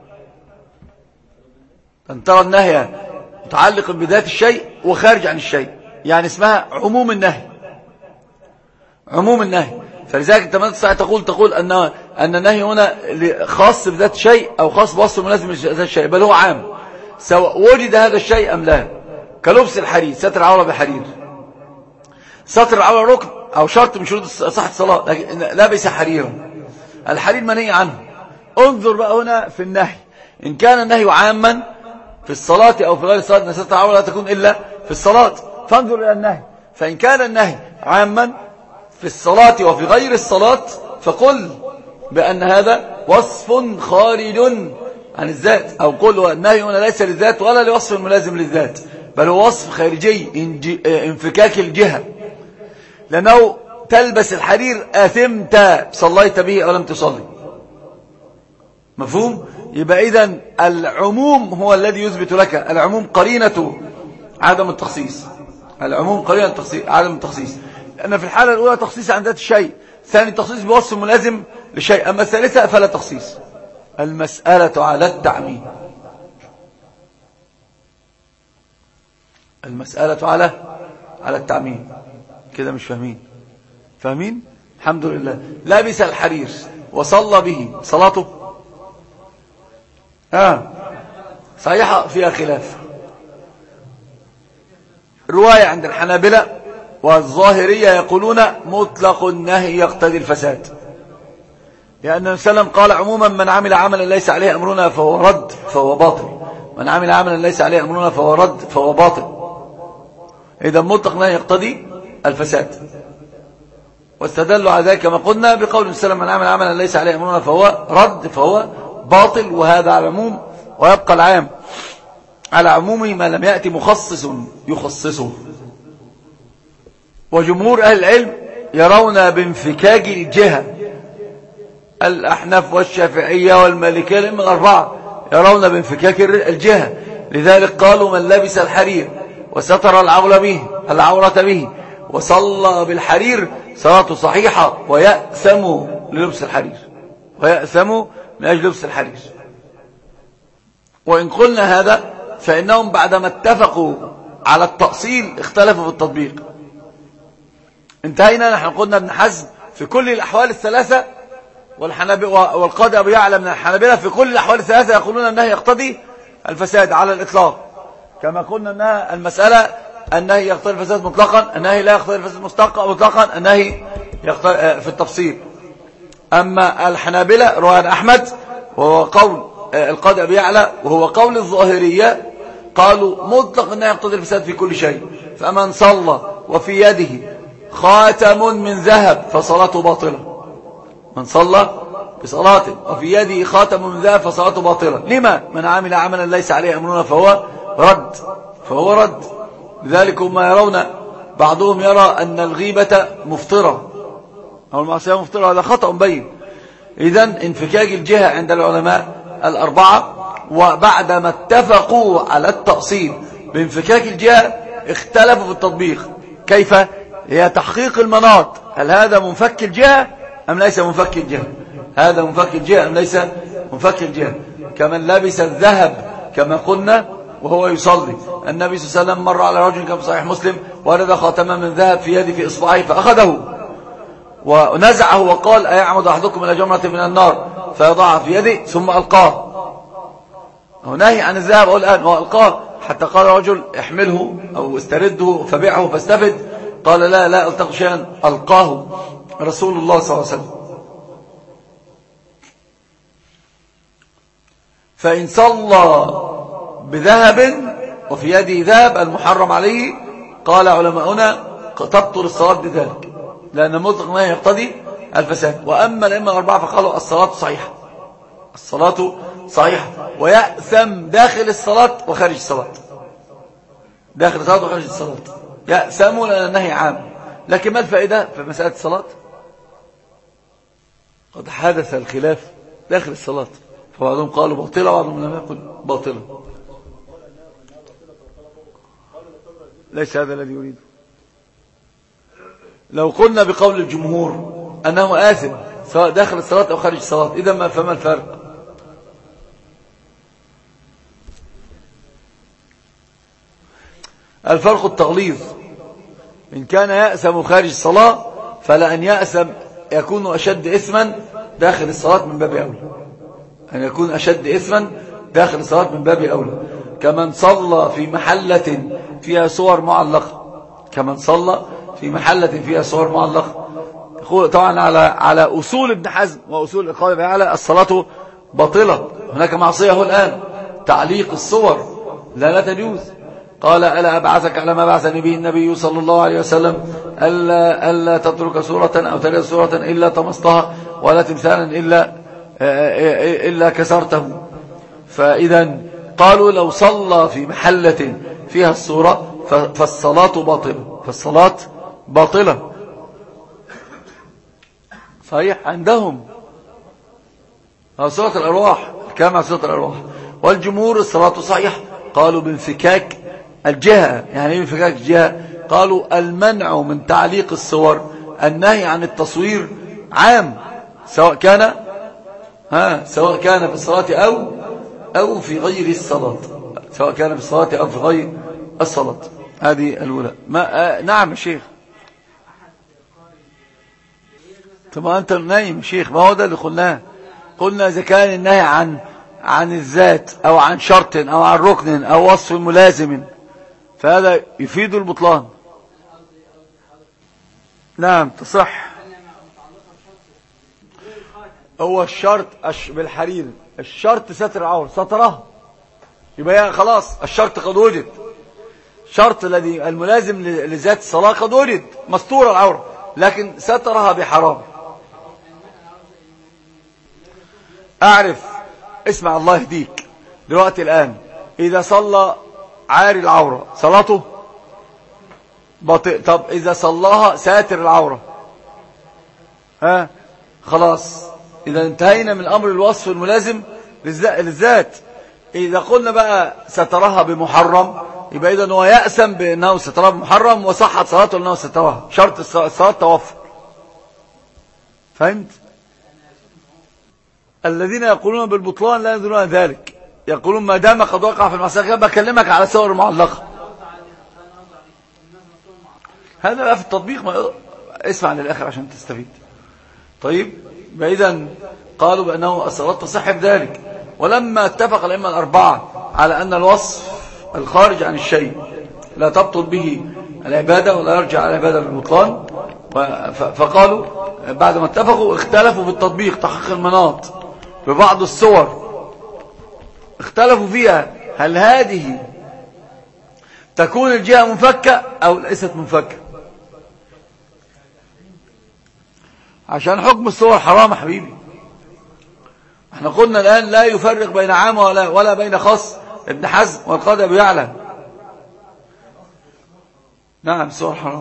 أن ترى النهي متعلق بذات الشيء وخارج عن الشيء، يعني اسمها عموم النهي. عموم النهي. فلذلك انت ما تستطيع تقول أن النهي هنا خاص بذات الشيء أو خاص بوصف ملازم لذات الشيء، بل هو عام سواء وجد هذا الشيء أم لا. كلبس الحرير، ستر العورة بحرير. ستر العورة ركن أو شرط من شروط صحة الصلاة، لكن لابس حريرا. الحرير منهي عنه. انظر بقى هنا في النهي، إن كان النهي عاما في الصلاة أو في غير الصلاة، أن ستر العورة لا تكون إلا في الصلاة، فانظر إلى النهي. فإن كان النهي عاما في الصلاة وفي غير الصلاة، فقل بأن هذا وصف خارج عن الذات، أو قل النهي هنا ليس للذات ولا لوصف ملازم للذات، بل هو وصف خارجي انفكاك الجهة. لأنه تلبس الحرير آثمت، صليت به أو لم تصلي. مفهوم؟ يبقى إذن العموم هو الذي يثبت لك، العموم قرينة عدم التخصيص. العموم قرينة عدم التخصيص، لأن في الحالة الأولى تخصيص عن ذات الشيء، ثاني تخصيص بوصف ملازم لشيء، أما الثالثة فلا تخصيص. المسألة على التعميم. المسألة على التعميم. كده مش فاهمين؟ فاهمين؟ الحمد لله. لابس الحرير وصلى به، صلاته صحيحة فيها خلاف. رواية عند الحنابلة والظاهرية يقولون مطلق النهي يقتضي الفساد، لأن النبي صلى الله عليه وسلم قال عموما من عمل عملا ليس عليه أمرنا فهو رد فهو باطل، من عمل عملا ليس عليه أمرنا فهو رد فهو باطل. إذا مطلق النهي يقتضي الفساد، واستدلوا على ذلك كما قلنا بقول النبي صلى الله عليه وسلم من عمل عملا ليس عليه أمرنا فهو رد فهو باطل. وهذا على العموم، ويبقى العام على عمومه ما لم يأتي مخصص يخصصه. وجمهور أهل العلم يرون بانفكاك الجهة، الأحناف والشافعية والمالكية الأئمة الأربعة يرون بانفكاك الجهة، لذلك قالوا من لبس الحرير وستر العورة به وصلى بالحرير صلاته صحيحة، ويأثم للبس الحرير، ويأثم من أجل لبس الحرير. وإن قلنا هذا فإنهم بعدما اتفقوا على التأصيل اختلفوا في التطبيق. انتهينا، نحن قلنا ابن حزم في كل الأحوال الثلاثة، والقاضي أبو يعلى من الحنابلة في كل الأحوال الثلاثة يقولون أنه يقتضي الفساد على الإطلاق، كما قلنا أنها المسألة النهي يقتضي الفساد مطلقا، النهي لا يقتضي الفساد مطلقا، النهي يقتضي في التفصيل. أما الحنابلة رواه أحمد وهو قول القاضي أبي يعلى وهو قول الظاهرية، قالوا مطلق النهي يقتضي الفساد في كل شيء، فمن صلى وفي يده خاتم من ذهب فصلاته باطلة. من صلى بصلاة وفي يده خاتم من ذهب فصلاته باطلة. لما؟ من عمل عملا ليس عليه أمرنا فهو رد. لذلك هم يرون، بعضهم يرى أن الغيبة مفطرة أو المعصية مفطرة، هذا خطأ بين. إذن انفكاك الجهة عند العلماء الأربعة وبعدما اتفقوا على التأصيل بانفكاك الجهة اختلفوا في التطبيق. كيف؟ هي تحقيق المناط، هل هذا منفك الجهة أم ليس منفك الجهة؟ هذا منفك الجهة أم ليس منفك الجهة؟ كمن لبس الذهب كما قلنا وهو يصلي. النبي صلى الله عليه وسلم مر على رجل كما في صحيح مسلم ورد خاتما من ذهب في يده في إصبعه فأخذه ونزعه وقال أيعمد أحدكم إلى جمرة من النار فيضعها في يده ثم ألقاه. هو نهي عن الذهب الآن وألقاه، حتى قال رجل احمله أو استرده فبيعه فاستفد، قال لا ألتقط شيئا، ألقاه رسول الله صلى الله عليه وسلم. فإن صلى بذهب وفي يده ذهب المحرم عليه، قال علماؤنا تبطل الصلاة بذلك، لأن مطلق ما يقتضي الفساد. وأما الأئمة الأربعة فقالوا الصلاة صحيحة، الصلاة صحيحة، ويأثم داخل الصلاة وخارج الصلاة، داخل الصلاة وخارج الصلاة يأثم لأن النهي عام. لكن ما الفائدة في مسألة الصلاة؟ قد حدث الخلاف داخل الصلاة، فبعضهم قالوا باطلة وبعضهم لم يقل باطلة. ليس هذا الذي يريده. لو قلنا بقول الجمهور أنه آثم سواء داخل الصلاة أو خارج الصلاة، إذا فما الفرق؟ الفرق التغليظ. إن كان يأثم خارج الصلاة فلا أن يأثم يكون أشد إثما داخل الصلاة من باب أولى، أن يكون أشد إثما داخل الصلاة من باب أولى. كمن صلى في محلة فيها صور معلقة، كمن صلى في محلة فيها صور معلقة. طبعا على أصول ابن حزم وأصول القاضي على الصلاة باطلة. هناك معصية هو الآن تعليق الصور، لا تجوز. قال ألا أبعثك على ما بعثني به النبي صلى الله عليه وسلم ألا تترك سورة أو ترك سورة إلا طمستها ولا تمثالا إلا كسرته. فإذا قالوا لو صلى في محلة فيها الصورة فالصلاة باطلة، فالصلاة باطلة صحيح عندهم. سورة الأرواح كما سورة الأرواح. والجمهور الصلاة صحيح، قالوا بانفكاك الجهة. يعني ايه انفكاك الجهة؟ قالوا المنع من تعليق الصور، النهي عن التصوير عام، سواء كان في الصلاة أو في غير الصلاة، سواء كان في الصلاة أو في غير الصلاة. هذه الأولى. نعم يا شيخ. طب أنت نايم يا شيخ، ما هو ده اللي قلنا إذا كان النهي عن الذات أو عن شرط أو عن ركن أو وصف ملازم فهذا يفيد البطلان. نعم تصح. هو الشرط بالحرير، الشرط ستر العورة، سترها يبقى خلاص الشرط قد وجد. الشرط الذي الملازم لذات الصلاة قد وجد، مستور العورة، لكن سترها بحرام. أعرف، اسمع الله يهديك دلوقتي الآن، إذا صلى عاري العورة صلاته باطل. طب إذا صلاها ساتر العورة خلاص، إذا انتهينا من أمر الوصف الملازم للذات. إذا قلنا بقى سترها بمحرم يبقى إذا هو يأسم بأنه سترها بمحرم وصحت صلاته لأنه سترها، شرط الصلاة توفر. فهمت؟ الذين يقولون بالبطلان لا ينظرون ذلك، يقولون ما دام قد وقع في المعصية. بكلمك على صور معلقة، هذا بقى في التطبيق اسمع للآخر عشان تستفيد. طيب إذا قالوا بأنه الصلاة تصح بذلك. ولما اتفق الأئمة الأربعة على أن الوصف الخارج عن الشيء لا تبطل به العبادة ولا يرجع على العبادة بالبطلان، فقالوا بعد ما اتفقوا اختلفوا في التطبيق، تحقيق المناط ببعض الصور اختلفوا فيها، هل هذه تكون الجهة منفكة أو ليست منفكة؟ عشان حكم الصور حرام حبيبي. احنا قلنا الآن لا يفرق بين عام ولا بين خاص، ابن حزم والقاضي أبو يعلى. نعم الصور حرام،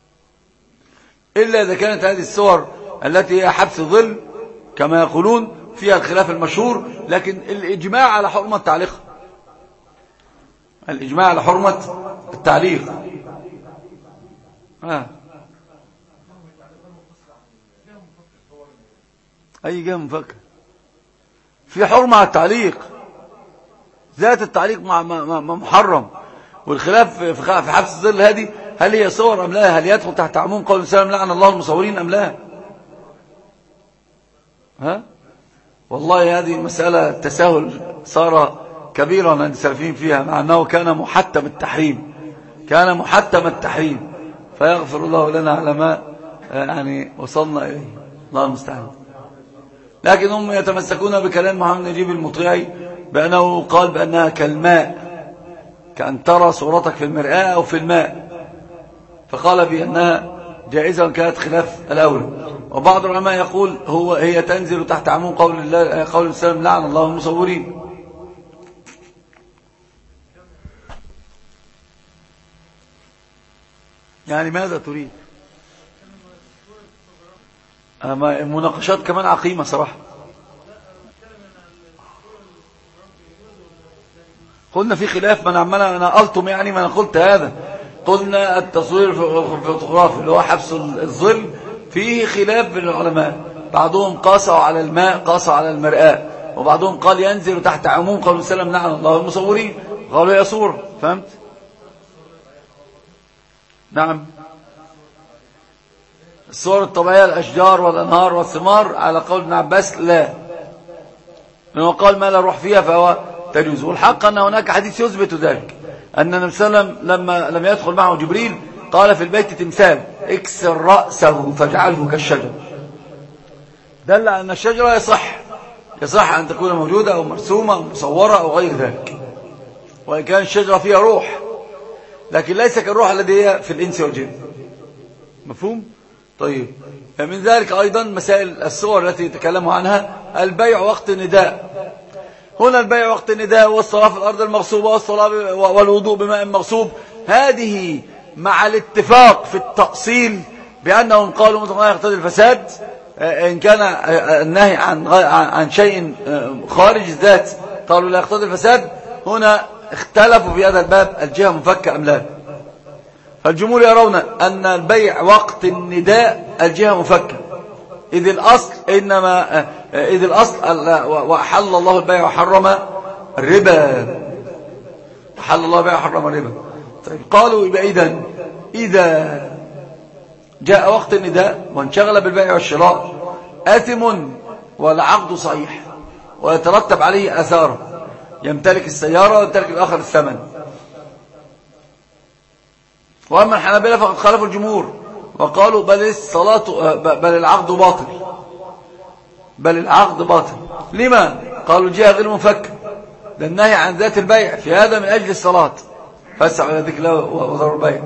إلا إذا كانت هذه الصور التي هي حبس ظل كما يقولون، فيها الخلاف المشهور، لكن الإجماع على حرمة تعليق، الإجماع على حرمة التعليق. أي جهة مفكر في حرمة على التعليق، ذات التعليق محرم. والخلاف في حبس الظل هذه، هل هي صور أم لا؟ هل يدخل تحت عموم قول السلام لعن الله المصورين أم لا؟ والله هذه مسألة تساهل صار كبيرا عند السلفيين فيها، مع أنه كان محتم التحريم، كان محتم التحريم. فيغفر الله لنا على ما يعني وصلنا إليه، الله المستعان. لكن هم يتمسكون بكلام محمد نجيب المطيعي بأنه قال بأنها كالماء، كأن ترى صورتك في المرآة أو في الماء، فقال بأنها جائزة وكانت خلاف الأولى. وبعض العلماء يقول هي تنزل تحت عموم قول الله، قول السلام لعن الله المصورين. يعني ماذا تريد؟ المناقشات كمان عقيمة صراحة. قلنا في خلاف، من عمال أنا ألطم يعني ما أنا قلت هذا. قلنا التصوير في الفوتوغراف اللي هو حبس الظل فيه خلاف بين العلماء، بعضهم قاسوا على الماء، قاسوا على المرآة، وبعضهم قال ينزل تحت عموم قول السلام لعن الله المصورين، قالوا يا صورة. فهمت؟ نعم. الصور الطبيعية الأشجار والأنهار والثمار على قول ابن عباس لا، لأنه قال ما لا روح فيها فهو تجوز. والحق أن هناك حديث يثبت ذلك، أن النبي صلى الله عليه وسلم لما لم يدخل معه جبريل قال في البيت تمثال اكسر رأسه فاجعله كالشجر، دل أن الشجرة يصح أن تكون موجودة أو مرسومة أو مصورة أو غير ذلك، وإن كان الشجرة فيها روح، لكن ليس كالروح الذي هي في الإنس والجن. مفهوم؟ طيب، من ذلك أيضا مسائل الصور التي تكلموا عنها، البيع وقت النداء. هنا البيع وقت النداء والصلاة في الأرض المغصوبة والصلاة والوضوء بماء مغصوب، هذه مع الاتفاق في التأصيل بأنهم قالوا مطلق لا يقتضي الفساد، إن كان النهي عن شيء خارج الذات قالوا لا يقتضي الفساد. هنا اختلفوا في هذا الباب الجهة مفكة أم لا. فالجمهور يرون أن البيع وقت النداء الجهة مفكة، إذ الأصل وأحل الله البيع وحرم الربا، أحل الله البيع وحرم الربا. طيب قالوا يبقى إذا جاء وقت النداء وانشغل بالبيع والشراء آثم والعقد صحيح ويترتب عليه آثار، يمتلك السيارة ويمتلك الآخر الثمن. وأما الحنابلة فقد خالفوا الجمهور وقالوا بل العقد باطل، بل العقد باطل. لما؟ قالوا الجهة غير مفكة، ده النهي عن ذات البيع في هذا من أجل الصلاة، فاسعوا إلى ذكر الله وذروا البيع.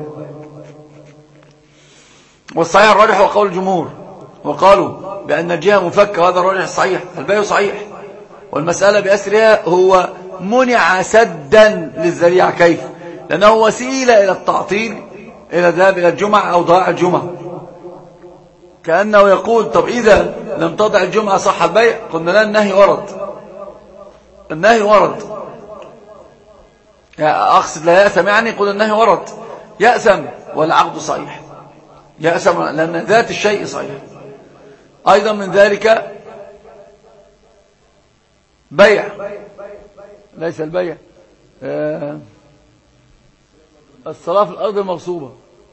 والصحيح الراجح هو قول الجمهور، وقالوا بأن الجهة مفكة، وهذا الراجح الصحيح، البيع صحيح، والمسألة بأسرها هو منع سدا للذريعة. كيف؟ لأنه وسيلة إلى التعطيل، إلى الذهاب إلى الجمعة أو ضياع الجمعة. كأنه يقول طب إذا لم تضع الجمعة صح البيع؟ قلنا لا، النهي ورد، النهي ورد. أقصد لا يأثم، يعني قلنا النهي ورد، يأثم والعقد صحيح، يأثم لأن ذات الشيء صحيح. أيضا من ذلك بيع، ليس البيع الصلاة في الأرض المغصوبة،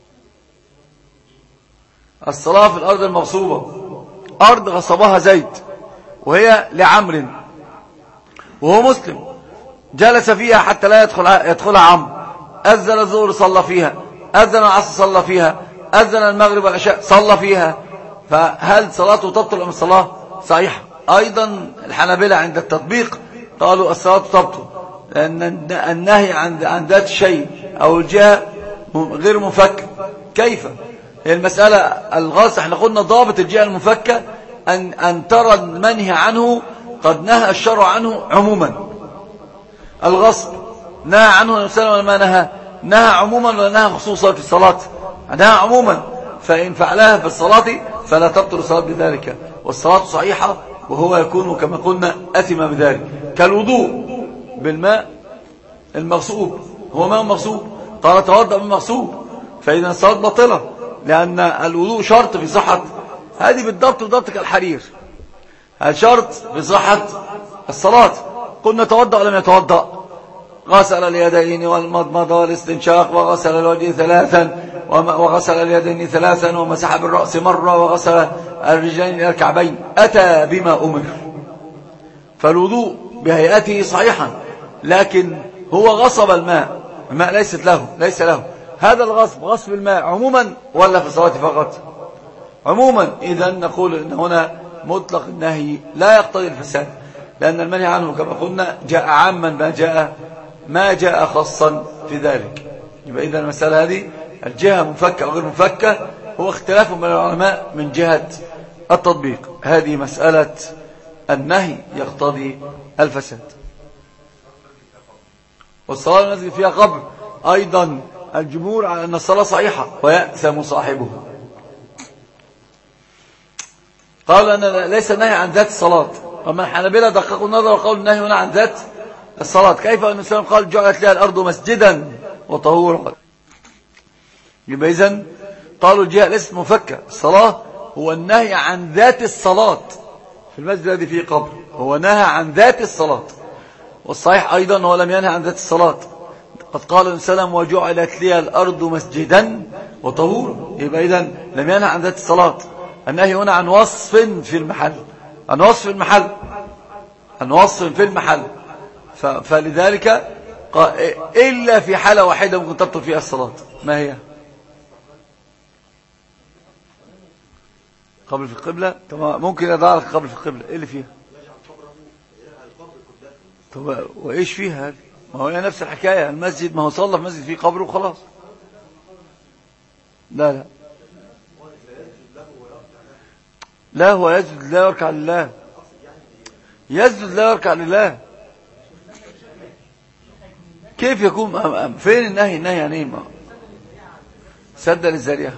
الصلاة في الأرض المغصوبة، أرض غصبها زيد وهي لعمر وهو مسلم، جلس فيها حتى لا يدخلها عمرو، أذن الظهر صلى فيها، أذن العصر صلى فيها، أذن المغرب والعشاء صلى فيها، فهل صلاته تبطل أم الصلاة صحيحة؟ أيضا الحنابلة عند التطبيق قالوا الصلاة تبطل، لأن النهي عن ذات الشيء أو الجهة غير مفكة. كيف؟ هي المسألة الغاصة، احنا قلنا ضابط الجهة المفكة أن ترى المنهي عنه قد نهى الشرع عنه عموما. الغصب نهى عنه الإنسان ما نهى عموما ولا نهى خصوصا في الصلاة؟ نهى عموما، فإن فعلها في الصلاة فلا تبطل الصلاة بذلك، والصلاة صحيحة وهو يكون كما قلنا أثم بذلك، كالوضوء بالماء المغصوب. هو ماء مغصوب، قال توضأ بالمغصوب، فإذا الصلاة باطلة، لأن الوضوء شرط في صحة. هذه بالضبط كالحرير، هذا شرط في صحة الصلاة. قلنا توضأ ولم يتوضأ، غسل اليدين والمضمضة والاستنشاق، وغسل الوجه 3، وغسل اليدين 3، ومسح بالرأس مرة، وغسل الرجلين إلى الكعبين، أتى بما أمر. فالوضوء بهيئته صحيحا، لكن هو غصب الماء ليس له هذا الغصب، غصب الماء عموما ولا في الصلاة فقط؟ عموما. إذا نقول إن هنا مطلق النهي لا يقتضي الفساد، لأن المنهي عنه كما قلنا جاء عاما ما جاء خاصا في ذلك. يبقى إذا المسألة هذه الجهة مفكة أو غير مفكة هو اختلاف بين العلماء من جهة التطبيق. هذه مسألة النهي يقتضي الفساد. والصلاة المسجد فيها قبر أيضا الجمهور على أن الصلاة صحيحة ويأثم صاحبه. قالوا أن ليس النهي عن ذات الصلاة، أما الحنابلة دققوا النظر وقالوا النهي هنا عن ذات الصلاة. كيف أن الإسلام قال جعلت لها الأرض مسجدا وطهورا؟ يبقى إذن قالوا الجهة ليست مفكة، الصلاة هو النهي عن ذات الصلاة. في المسجد الذي فيه قبر هو نهى عن ذات الصلاة، والصحيح أيضا هو لم ينهى عن ذات الصلاة. قد قال الإنسان وجعلت لي الأرض مسجدا وطهورا. يبقى إذن لم ينهى عن ذات الصلاة. النهي هنا عن وصف في المحل، عن وصف في المحل. فلذلك إلا في حالة واحدة ممكن تبطل فيها الصلاة. ما هي؟ قبل في القبلة. طب ممكن أضع لك قبل في القبلة، إيه اللي فيها؟ طب وإيش فيها هذه؟ ما هو نفس الحكاية، المسجد ما هو صلى في مسجد فيه قبر وخلاص. لا هو يسجد لا يركع لله، يسجد لا يركع لله. كيف يكون؟ فين النهي يعني ايه؟ سد للذريعة.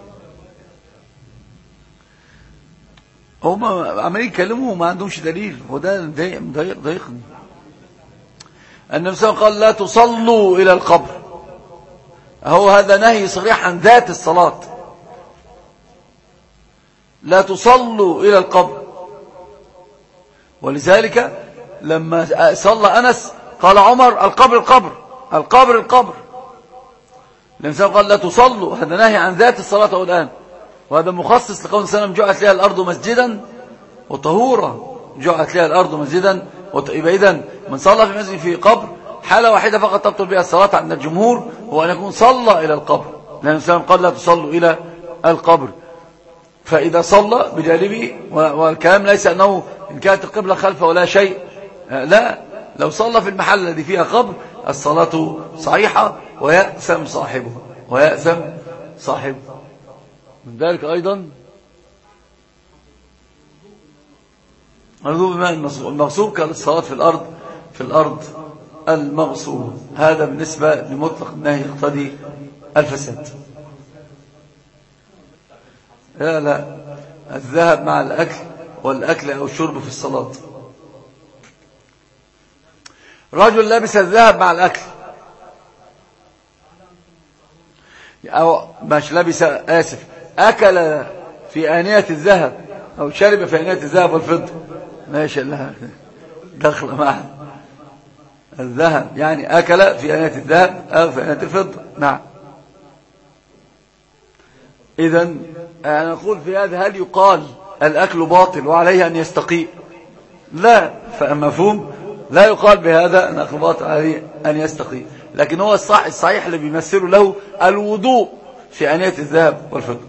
هم عمالين يتكلموا وما عندهمش دليل، وده ضايقني. النبي صلى الله عليه وسلم قال لا تصلوا إلى القبر، هو هذا نهي صريح عن ذات الصلاة. لا تصلوا إلى القبر. ولذلك لما صلى أنس قال عمر القبر. الإنسان قال لا تصلوا، هذا نهي عن ذات الصلاة الآن، وهذا مخصص لقول السلام جعلت لها الأرض مسجدا وطهورا. جعلت لها الأرض مسجدا يبقى إذن من صلى في مسجد في قبر حالة واحدة فقط تبطل بها الصلاة عند الجمهور، هو أن يكون صلى إلى القبر، لأن السلام قال لا تصلوا إلى القبر. فإذا صلى بجانبه، والكلام ليس أنه إن كانت القبلة خلفه ولا شيء، لا، لو صلى في المحل الذي فيها قبر الصلاة صحيحة ويأثم صاحبه. من ذلك أيضا الوضوء بماء المغصوب كالصلاة في الأرض المغصوب. هذا بالنسبة لمطلق النهي يقتضي الفساد. لا الذهب مع الأكل والأكل أو الشرب في الصلاة. رجل لبس الذهب مع الأكل، أو مش لبس، أكل في آنية الذهب أو شرب في آنية الذهب والفضة، ماشي لها دخل معها الذهب، يعني أكل في آنية الذهب أو في آنية الفضة. نعم. إذن نقول في هذا هل يقال الأكل باطل وعليه أن يستقيء؟ لا، فمفهوم لا يقال بهذا أن الأكل باطل عليه أن يستقيء، لكن هو الصحيح اللي بيمثله له الوضوء في آنية الذهب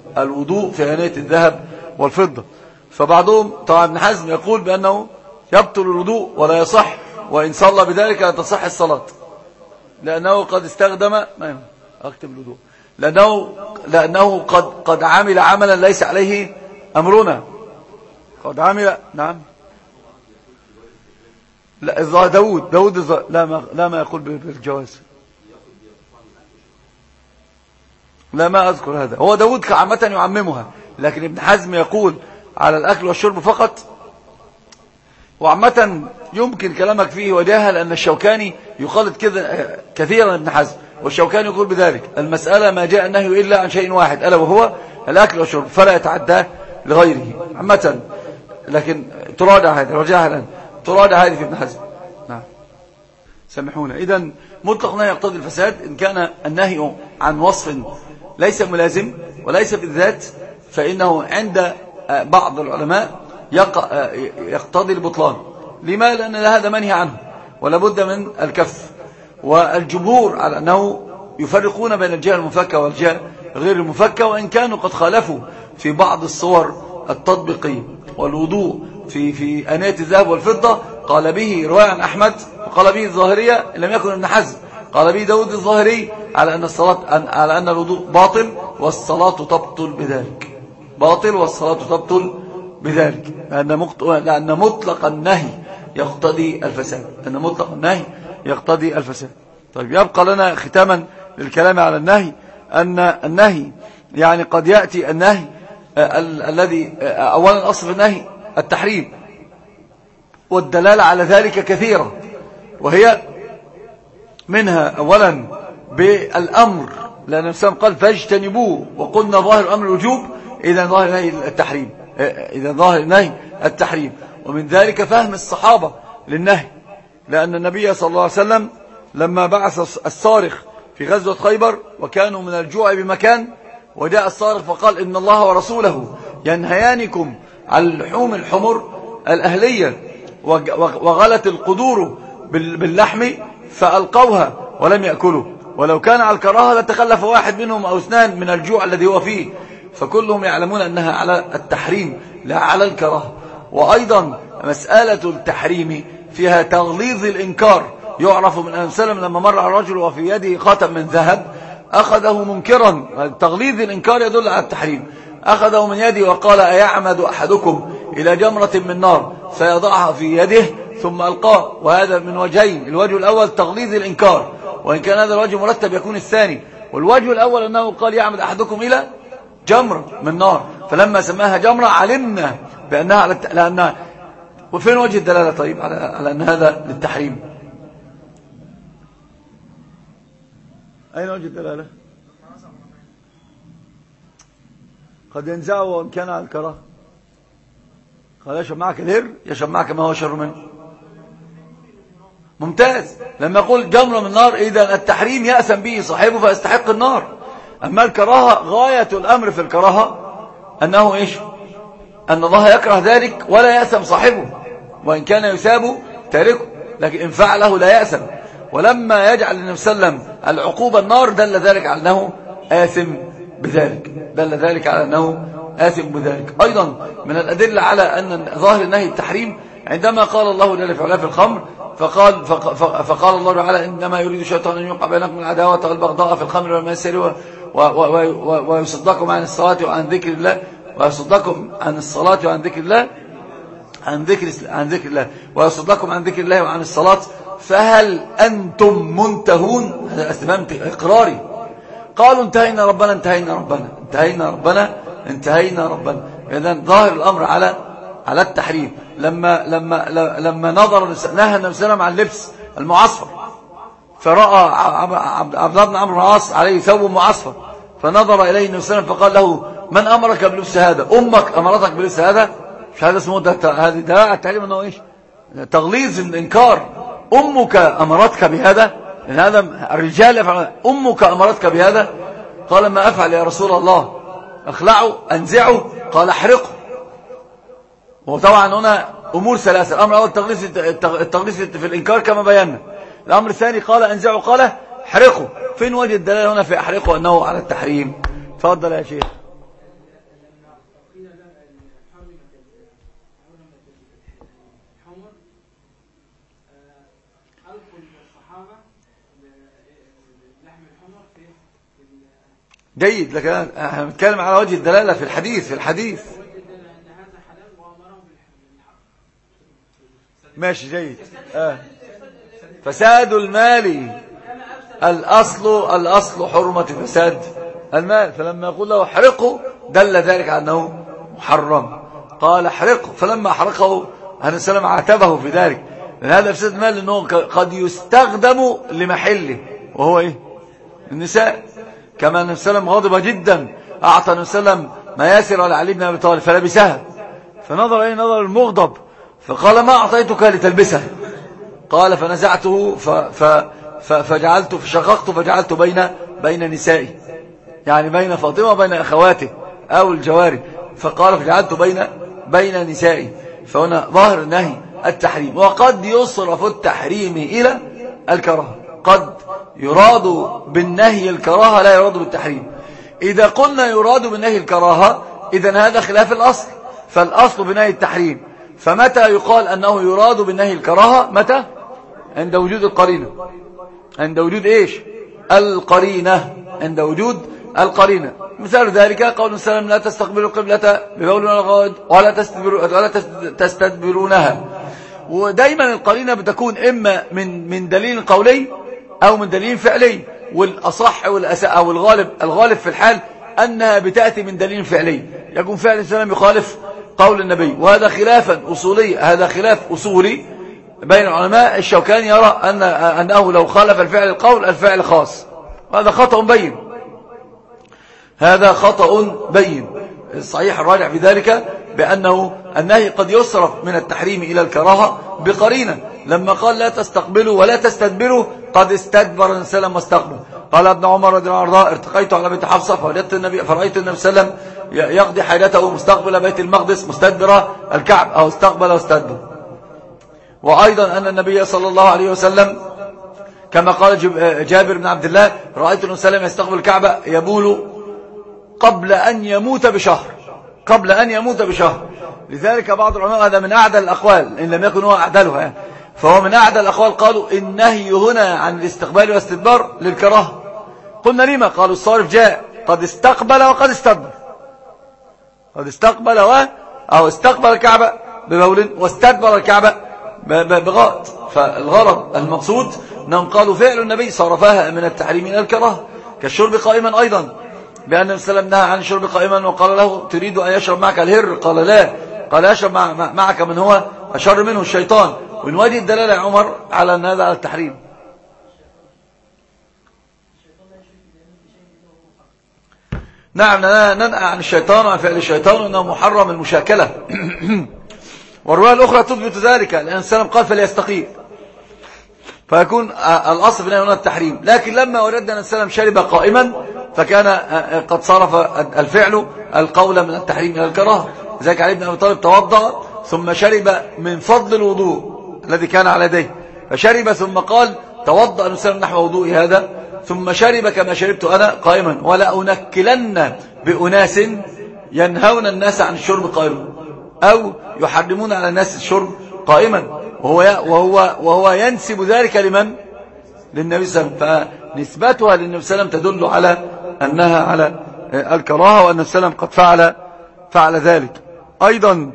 والفضة. فبعضهم طبعا ابن حزم يقول بأنه يبطل الوضوء ولا يصح، وإن صلى بذلك لا تصح الصلاة، لأنه قد استخدم أكتب الوضوء، لأنه قد عمل عملا ليس عليه أمرنا، قد عمل. نعم. لا داود لا ما يقول بالجواز، لا ما أذكر هذا. هو داود كعامة يعممها، لكن ابن حزم يقول على الأكل والشرب فقط وعامة يمكن كلامك فيه وجاهة، لأن الشوكاني يخالط كذا كثيرا ابن حزم، والشوكاني يقول بذلك المسألة ما جاء النهي إلا عن شيء واحد ألا وهو الأكل والشرب، فلا يتعداه لغيره عامة. لكن تراجع هذه، رجعها الآن، تراجع هذه في ابن حزم. نعم سامحونا. إذن مطلق نهي يقتضي الفساد إن كان النهي عن وصف ليس ملازم وليس بالذات، فإنه عند بعض العلماء يقتضي البطلان. لما؟ لأن هذا منهي عنه ولا بد من الكف. والجمهور على أنه يفرقون بين الجهة المفكة والجهة غير المفكة، وإن كانوا قد خالفوا في بعض الصور التطبيقية. والوضوء في آنية الذهب والفضة قال به رواية عن أحمد، وقال به الظاهرية لم يكن ابن حزم، قال به داود الظاهري على أن الوضوء باطل والصلاة تبطل بذلك، باطل والصلاة تبطل بذلك، لأن مطلق النهي يقتضي الفساد، لأن مطلق النهي يقتضي الفساد. طيب يبقى لنا ختاما للكلام على النهي أن النهي يعني قد يأتي النهي الذي أولا أصل النهي التحريم، والدلالة على ذلك كثيرة، وهي منها أولا بالأمر، لأن الإنسان قال فاجتنبوه، وقلنا ظاهر الأمر الوجوب، إذا ظاهر النهي التحريم، إذا ظاهر النهي التحريم. ومن ذلك فهم الصحابة للنهي، لأن النبي صلى الله عليه وسلم لما بعث الصارخ في غزوة خيبر وكانوا من الجوع بمكان، وجاء الصارخ فقال إن الله ورسوله ينهيانكم عن لحوم الحمر الأهلية وغلت القدور باللحم فألقوها ولم يأكلوا، ولو كان على الكراهة لتخلف واحد منهم أو اثنان من الجوع الذي هو فيه، فكلهم يعلمون أنها على التحريم لا على الكراهة. وأيضا مسألة التحريم فيها تغليظ الإنكار، يعرف من أن سلم لما مر على الرجل وفي يده خاتم من ذهب أخذه منكرا، تغليظ الإنكار يدل على التحريم، أخذه من يده وقال أيعمد أحدكم إلى جمرة من نار فيضعها في يده ثم ألقاه، وهذا من وجهين، الوجه الأول تغليظ الإنكار، وإن كان هذا الوجه مرتب يكون الثاني، والوجه الأول أنه قال يعمد أحدكم إلى جمرة من نار، فلما سماها جمرة علمنا بأنها لأنها. وفين وجه الدلالة طيب على أن هذا للتحريم؟ أين وجه الدلالة؟ قد ينزعه وإن كان على الكراهة. قال يشرب معك الهر يشرب معك ما هو شر منه. ممتاز. لما يقول جمرة من نار إذا التحريم يأثم به صاحبه فيستحق النار. أما الكراهة غاية الأمر في الكراهة أنه إيش؟ أن الله يكره ذلك ولا يأثم صاحبه، وإن كان يثاب تاركه، لكن إن فعله لا يأثم. ولما يجعل النبي صلى الله عليه وسلم العقوبة النار دل ذلك على أنه آثم بذلك، دل ذلك على أنه آثم بذلك. أيضا من الأدلة على أن ظاهر النهي التحريم عندما قال الله جل وعلا في الخمر فقال الله تعالى إنما يريد الشيطان أن يوقع بينكم العداوة والبغضاء في الخمر والميسر ويصدكم عن الصلاة وعن ذكر الله، ويصدكم عن الصلاة وعن ذكر الله، عن ذكر الله ويصدكم عن ذكر الله وعن الصلاة فهل أنتم منتهون؟ هذا استفهام إقراري. قالوا انتهينا ربنا انتهينا ربنا انتهينا ربنا انتهينا ربنا. إذن ظاهر الأمر على التحريم. لما نظر نهى النبي صلى الله عليه وسلم عن لبس المعصفر، فرأى عبد الله بن عمرو بن العاص عليه ثوب معصفر، فنظر إليه النبي صلى الله عليه وسلم فقال له من أمرك بلبس هذا؟ أمك أمرتك بلبس هذا؟ مش هذا اسمه هذه ده التعليم أنه إيش؟ تغليظ الإنكار. أمك أمرتك بهذا؟ لأن هذا الرجال يفعل. أمك أمرتك بهذا؟ قال ما أفعل يا رسول الله؟ أخلعه أنزعه؟ قال احرقه. وطبعا هنا أمور ثلاثة. الأمر الأول التغليظ في الإنكار كما بينا. الأمر الثاني قال أنزعه، قال احرقه. فين وجه الدلالة هنا في احرقه أنه على التحريم؟ تفضل يا شيخ. جيد، لكن احنا بنتكلم على وجه الدلالة في الحديث. ماشي جيد. فساد المال الأصل حرمة فساد المال، فلما يقول له احرقه دل ذلك على أنه محرم. قال احرقه، فلما احرقه النبي صلى الله عليه وسلم عاتبه في ذلك، لأن هذا إفساد المال لأنه قد يستخدم لمحله وهو إيه؟ النساء. كما النبي صلى الله عليه وسلم غضب جدا، أعطى النبي صلى الله عليه وسلم مياسر على علي بن أبي طالب فلبسها، فنظر إليه نظر المغضب فقال ما أعطيتك لتلبسها؟ قال فنزعته فشققت فجعلت بين نسائي، يعني بين فاطمة وبين أخواته أو الجواري، فقال فجعلت بين نسائي. فهنا ظاهر نهي التحريم. وقد يصرف التحريم إلى الكراهة، قد يراد بالنهي الكراهة لا يراد بالتحريم. إذا قلنا يراد بالنهي الكراهة إذن هذا خلاف الأصل، فالأصل بنهي التحريم. فمتى يقال أنه يراد بالنهي الكراهة؟ متى؟ عند وجود القرينة. عند وجود إيش؟ القرينة. عند وجود القرينة. مثال ذلك قول السلام لا تستقبلوا القبلة ببول ولا غائط ولا تستدبرونها. ودايما القرينة بتكون إما من دليل قولي أو من دليل فعلي، والأصح أو الغالب في الحال أنها بتأتي من دليل فعلي، يكون فعل السلام يخالف قول النبي، وهذا خلافا أصولي، هذا خلاف أصولي بين العلماء. الشوكاني يرى أنه لو خالف الفعل القول الفعل خاص، وهذا خطأ بين، هذا خطأ بين. الصحيح الراجع في ذلك بأنه النهي قد يصرف من التحريم إلى الكراهة بقرينة. لما قال لا تستقبلوا ولا تستدبروا قد استدبر النبي صلى الله عليه وسلم واستقبل. قال ابن عمر رضي الله عنه ارتقيت على بيت حفصة فرأيت النبي صلى الله عليه وسلم يقضي حاجته مستقبل بيت المقدس مستدبر الكعب، أو استقبل واستدبر. وأيضا أن النبي صلى الله عليه وسلم كما قال جابر بن عبد الله رأيت النبي صلى الله عليه وسلم يستقبل الكعبة يبول قبل أن يموت بشهر، قبل أن يموت بشهر. لذلك بعض العلماء هذا من أعدى الأقوال إن لم يكن هو أعدلها يعني، فهو من أعدى الأقوال قالوا النهي هنا عن الاستقبال والاستدبار للكراهة. قلنا لما؟ قالوا الصارف جاء قد استقبل وقد استدبر، قد استقبل أو استقبل الكعبة ببول واستدبر الكعبة بغائط. فالغرض المقصود أنهم قالوا فعل النبي صرفها من التحريم إلى الكراهة. كالشرب قائما أيضا، بأن النبي صلى الله عليه وسلم نهى عن الشرب قائما وقال له تريد أن يشرب معك الهر؟ قال لا، قال يشرب معك من هو أشر منه الشيطان. وإن وجد الدلالة يا عمر على أن هذا على التحريم. نعم ننهى عن الشيطان وعن فعل الشيطان وأنه محرم المشاكلة. والرواية الأخرى تثبت ذلك، لأن السلام قال فليستقيم، فيكون الأصل في هنا التحريم. لكن لما وردنا أن السلام شرب قائما فكان قد صرف الفعل القول من التحريم إلى الكراهة. ذلك علي بن أبي طالب توضأ ثم شرب من فضل الوضوء الذي كان على يديه، فشرب ثم قال توضأ السلام نحو وضوء هذا، ثم شرب كما شربت أنا قائما، ولا أنكلن بأناس ينهون الناس عن الشرب قائما أو يحرمون على الناس الشرب قائما، وهو ينسب ذلك لمن؟ للنبي صلى الله عليه وسلم. فنسبتها للنبي صلى الله عليه وسلم تدل على أنها على الكراهة، وأن النبي صلى الله عليه وسلم قد فعل ذلك. أيضا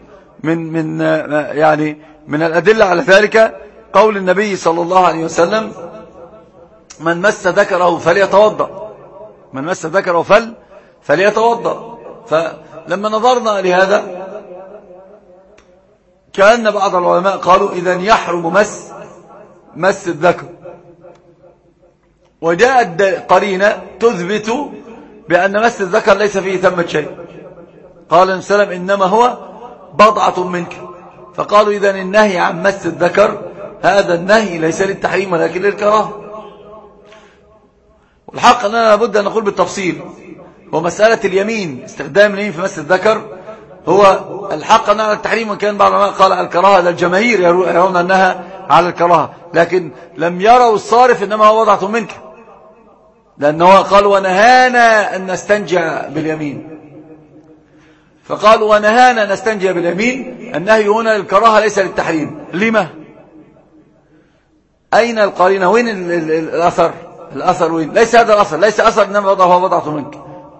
من الأدلة على ذلك قول النبي صلى الله عليه وسلم من مس ذكره فليتوضأ، من مس ذكره فليتوضأ. فلما نظرنا لهذا كأن بعض العلماء قالوا إذن يحرم مس الذكر، وجاءت قرينة تثبت بأن مس الذكر ليس فيه ثمة شيء. قال النبي صلى الله عليه وسلم إنما هو بضعة منك، فقالوا إذن النهي عن مس الذكر هذا النهي ليس للتحريم ولكن للكراهة. والحق أننا لابد أن نقول بالتفصيل، ومسألة اليمين استخدام اليمين في مس الذكر هو الحق أنها على التحريم، وكان بعض العلماء قال على الكراهة، للجماهير يرون أنها على الكراهة، لكن لم يروا الصارف إنما هو وضعة منك، لأنه قال ونهانا أن نستنجع باليمين، فقالوا ونهانا أن نستنجع باليمين. النهي هنا للكراهة ليس للتحريم. لما؟ أين القرينة؟ وين الأثر؟ الأثر وين؟ ليس هذا الأثر، ليس أثر إنما هو وضعة منك.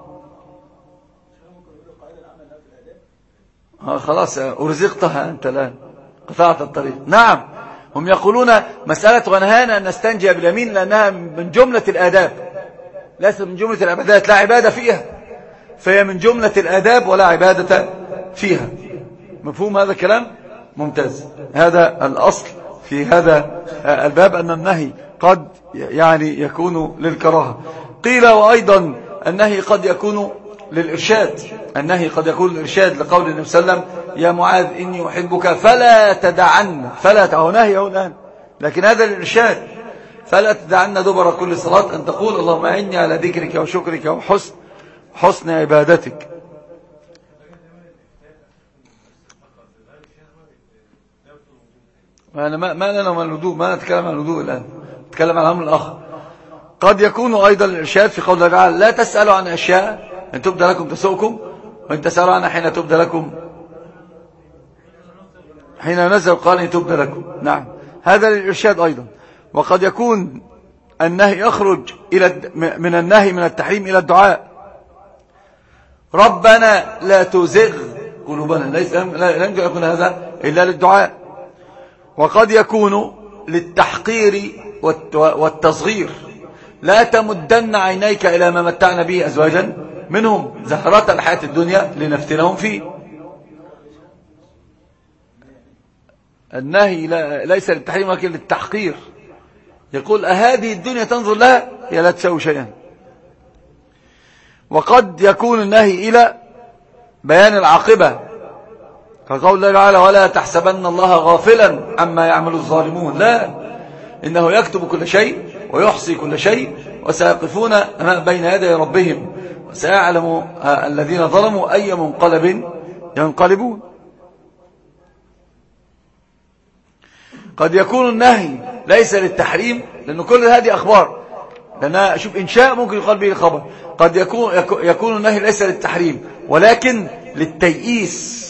خلاص أرزقتها أنت الآن، قطعت الطريق. نعم، هم يقولون مسألة ونهانا أن نستنجي باليمين لأنها من جملة الآداب، ليست من جملة العبادات، لا عبادة فيها، فهي من جملة الآداب ولا عبادة فيها. مفهوم هذا الكلام؟ ممتاز. هذا الأصل في هذا الباب، أن النهي قد يعني يكون للكراهة. قيل وأيضا النهي قد يكون للإرشاد. النهي قد يكون للإرشاد لقول النبي صلى الله عليه وسلم يا معاذ إني أحبك فلا تدعن، هو نهي هو الآن، لكن هذا للإرشاد. فلا تدعن دبر كل صلاة أن تقول اللهم أعني على ذكرك وشكرك وحسن عبادتك. ما لنا من الوضوء، ما نتكلم عن الوضوء الآن، نتكلم عن الأمر الآخر. قد يكون أيضا الإرشاد في قول الله تعالى لا تسألوا عن أشياء إن تبدى لكم تسؤكم وإن تسألوا عنها حين تبدى لكم، حين نزل قال إن تبدى لكم. نعم، هذا للإرشاد أيضا. وقد يكون النهي يخرج من النهي من التحريم إلى الدعاء. ربنا لا تزغ قلوبنا، لا يمكن يكون هذا إلا للدعاء. وقد يكون للتحقير والتصغير. لا تمدن عينيك إلى ما متعنا به أزواجا منهم زهرة الحياة الدنيا لنفتنهم فيه. النهي ليس للتحريم ولكن للتحقير. يقول أهذه الدنيا تنظر لها هي لا تساوي شيئا. وقد يكون النهي إلى بيان العاقبة كقول الله تعالى ولا تحسبن الله غافلا عما يعمل الظالمون، لا، إنه يكتب كل شيء ويحصي كل شيء وسيقفون بين يدي ربهم وسيعلم الذين ظلموا أي منقلب ينقلبون. قد يكون النهي ليس للتحريم لأنه كل هذه أخبار، لأن شوف إنشاء ممكن يقال به الخبر. قد يكون النهي ليس للتحريم ولكن للتيئيس،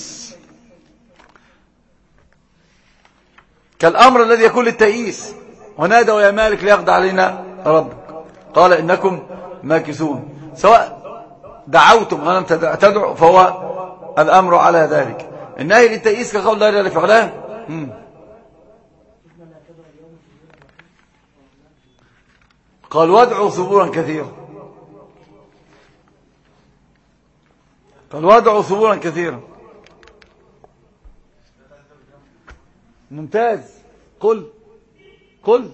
كالأمر الذي يكون للتيئيس ونادوا يا مالك ليقضي علينا ربك قال إنكم ماكثون، سواء دعوتم أو لم تدعوا فهو الأمر على ذلك. النهي للتيئيس كقول الله جل في علاه قال وادعوا ثبورا كثيرا، قال وادعوا ثبورا كثيرا. ممتاز. قل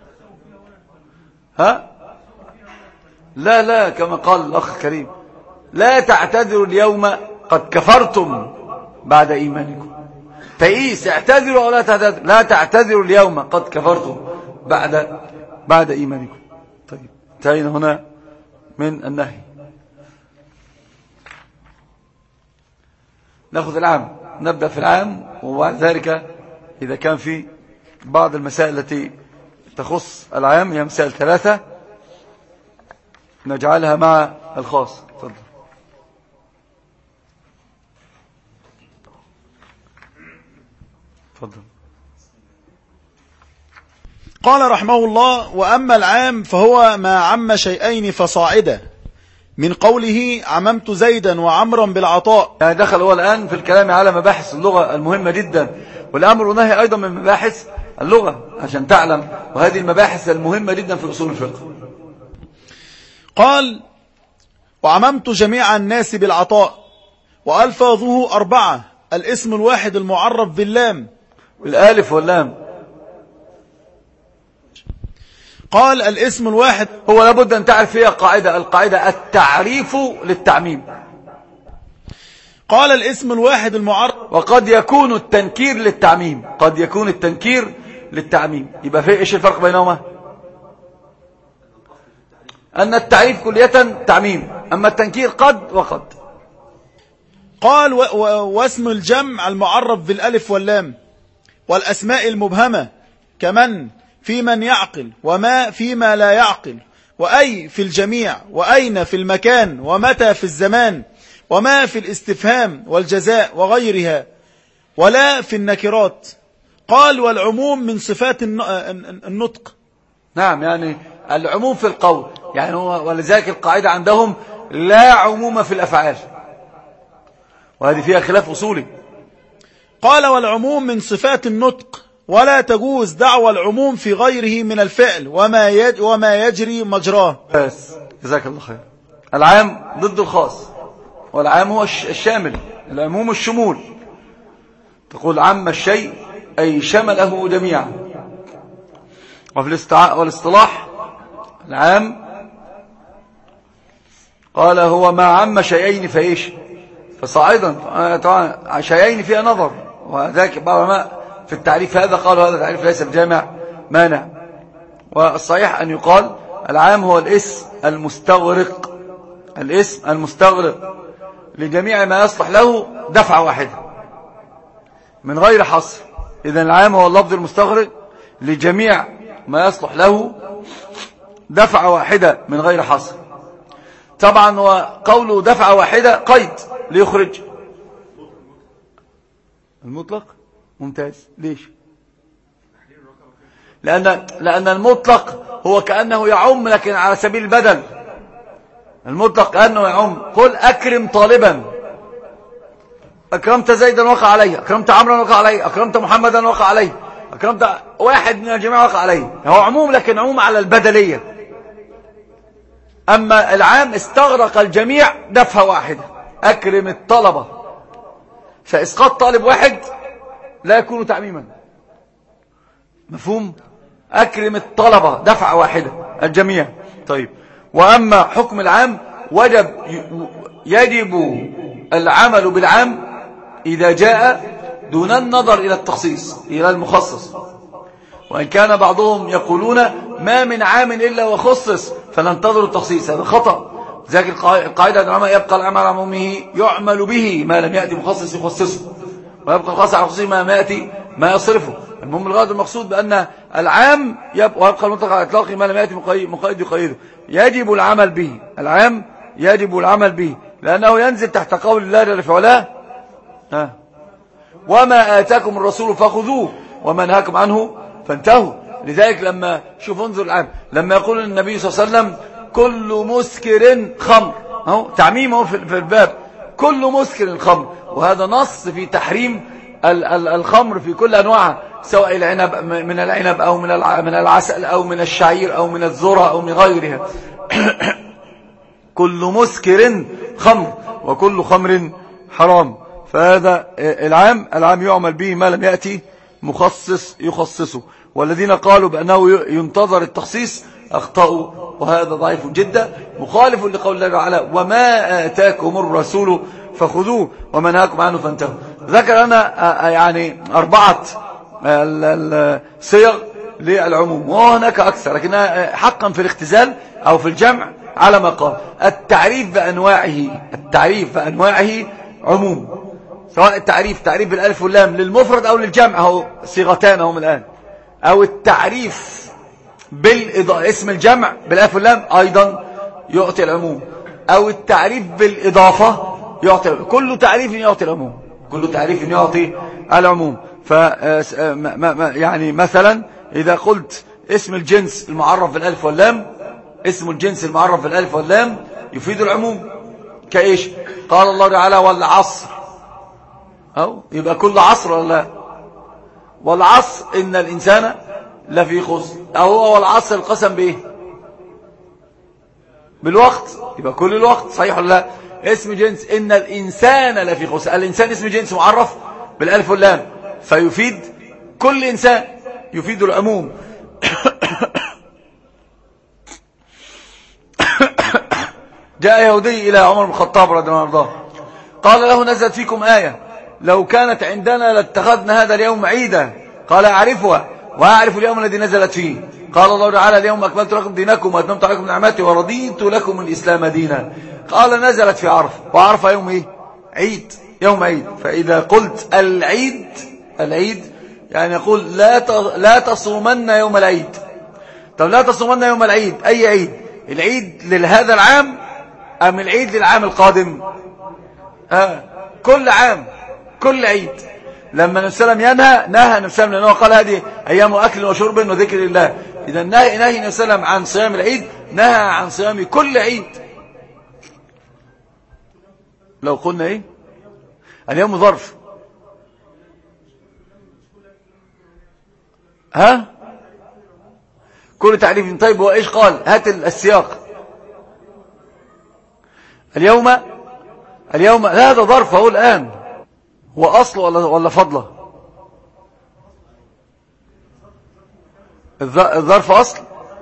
ها لا كما قال الأخ الكريم لا تعتذروا اليوم قد كفرتم بعد إيمانكم. تئيس اعتذروا أو لا تعتذروا اليوم قد كفرتم بعد إيمانكم. طيب انتهينا هنا من النهي. نأخذ العام، نبدأ في العام، وبعد ذلك إذا كان في بعض المسائل التي تخص العام هي مسائل 3 نجعلها مع الخاص. تفضل. قال رحمه الله وأما العام فهو ما عم شيئين فصاعدا من قوله عممت زيدا وعمرا بالعطاء. يعني دخل هو الآن في الكلام على مباحث اللغة المهمة جدا، والأمر والنهي أيضا من مباحث اللغة عشان تعلم، وهذه المباحث المهمة جدا في أصول الفقه. قال وعممت جميع الناس بالعطاء وألفاظه 4: الاسم الواحد المعرف باللام بالالف واللام. قال الاسم الواحد هو لابد أن تعرف فيها القاعدة التعريف للتعميم. قال الاسم الواحد المعرف. وقد يكون التنكير للتعميم، قد يكون التنكير للتعميم. يبقى في ايش الفرق بينهما؟ أن التعريف كلية تعميم، أما التنكير قد وقد. قال واسم الجمع المعرف بالالف واللام والأسماء المبهمة كمن في من يعقل وما فيما لا يعقل وأي في الجميع وأين في المكان ومتى في الزمان وما في الاستفهام والجزاء وغيرها ولا في النكرات. قال والعموم من صفات النطق. نعم، يعني العموم في القول، يعني ولذلك القاعدة عندهم لا عموم في الأفعال، وهذه فيها خلاف أصولي. قال والعموم من صفات النطق ولا تجوز دعوى العموم في غيره من الفعل وما يجري مجراه. بس جزاك الله خير. العام ضد الخاص، والعام هو الشامل، العموم الشمول. تقول عم الشيء أي شمله جميعا. وفي والاصطلاح العام قال هو ما عم شيئين فإيش فصاعدا. طبعا شيئين فيها نظر، وذاك بعض العلماء في التعريف هذا قالوا هذا تعريف ليس بجامع مانع. والصحيح أن يقال العام هو الاسم المستغرق، الاسم المستغرق لجميع ما يصلح له دفعة واحدة من غير حصر. إذن العام هو اللفظ المستغرق لجميع ما يصلح له دفعة واحدة من غير حصر. طبعا وقوله دفعة واحدة قيد ليخرج المطلق. ممتاز. ليش؟ لأن المطلق هو كأنه يعم لكن على سبيل البدل. المطلق كأنه يعم. قل أكرم طالبا، أكرمت زيدا وقع عليه، أكرمت عمرا وقع عليه، أكرمت محمدا وقع عليه، أكرمت واحد من الجميع وقع عليه. هو عموم لكن عموم على البدلية. أما العام استغرق الجميع دفعة واحدة. أكرم الطلبة، فإسقاط طالب واحد لا يكون تعميما. مفهوم؟ أكرم الطلبة دفعة واحدة الجميع. طيب، وأما حكم العام يجب العمل بالعام إذا جاء دون النظر إلى التخصيص إلى المخصص. وإن كان بعضهم يقولون ما من عام إلا وخصص فننتظر التخصيص، هذا خطأ. ذلك القاعدة العلماء يبقى العمل على عمومه يعمل به ما لم يأتي مخصص يخصصه، ويبقى الخاص على خصوصه ما يأتي ما يصرفه. المهم الغرض المقصود بأن العام ويبقى المطلق على إطلاقه ما لم يأتي مقيد يقيده. يجب العمل به، العام يجب العمل به لأنه ينزل تحت قول الله جل في علاه وما آتاكم الرسول فخذوه وما نهاكم عنه فانتهوا. لذلك لما شوف انظر العام لما يقول النبي صلى الله عليه وسلم كل مسكر خمر، تعميمه في الباب كل مسكر خمر، وهذا نص في تحريم الخمر في كل أنواعها، سواء العنب من العنب أو من العسل أو من الشعير أو من الذرة أو من غيرها. كل مسكر خمر وكل خمر حرام. فهذا العام يعمل به ما لم يأتي مخصص يخصصه. والذين قالوا بأنه ينتظر التخصيص أخطأوا، وهذا ضعيف جدا مخالف لقول الله تعالى وما آتاكم الرسول فخذوه وما نهاكم عنه فانتهوا. ذكر أنا يعني 4 صيغ للعموم، وهناك أكثر، لكنها حقا في الاختزال أو في الجمع على ما قال. التعريف بأنواعه عموم، سواء تعريف بالألف واللام للمفرد أو للجمع، أو صيغتان هم الآن، أو التعريف اسم الجمع بالألف واللام أيضا يعطي العموم، أو التعريف بالإضافة يعطي كل تعريف يعطي العموم، كل تعريف يعطي العموم. يعني مثلا إذا قلت اسم الجنس المعرف بالألف واللام، اسم الجنس المعرف بالألف واللام يفيد العموم. كإيش؟ قال الله تعالى والعصر، أو يبقى كل عصر ولا والعصر إن الإنسان لفي خسر، أو هو والعصر القسم بإيه؟ بالوقت، يبقى كل الوقت، صحيح ولا لا؟ اسم جنس إن الإنسان لفي خسر، الإنسان اسم جنس معرف بالألف واللام فيفيد كل إنسان، يفيد العموم. جاء يهودي إلى عمر بن الخطاب رضي الله عنه قال له نزلت فيكم آية لو كانت عندنا لاتخذنا هذا اليوم عيدا. قال أعرفها وأعرف اليوم الذي نزلت فيه. قال الله تعالى اليوم أكملت لكم دينكم وأتممت عليكم نعمتي ورضيت لكم الإسلام دينا. قال نزلت في عرفة، وعرفة يوم إيه؟ عيد، يوم عيد. فإذا قلت العيد يعني يقول لا تصومن يوم العيد. طب لا تصومن يوم العيد، أي عيد؟ العيد لهذا العام أم العيد للعام القادم؟ كل عام، كل عيد. لما النبي صلى الله عليه وسلم نهى النبي صلى الله عليه وسلم، لأنه قال هذه أيام أكل وشرب وذكر الله. إذا نهي النبي صلى الله عليه وسلم عن صيام العيد، نهى عن صيام كل عيد. لو قلنا إيه؟ اليوم ظرف، كل تعريف. طيب هو إيش قال؟ هات السياق. اليوم لا، هذا ظرف. هو الآن هو أصل ولا فضله؟ الظرف أصل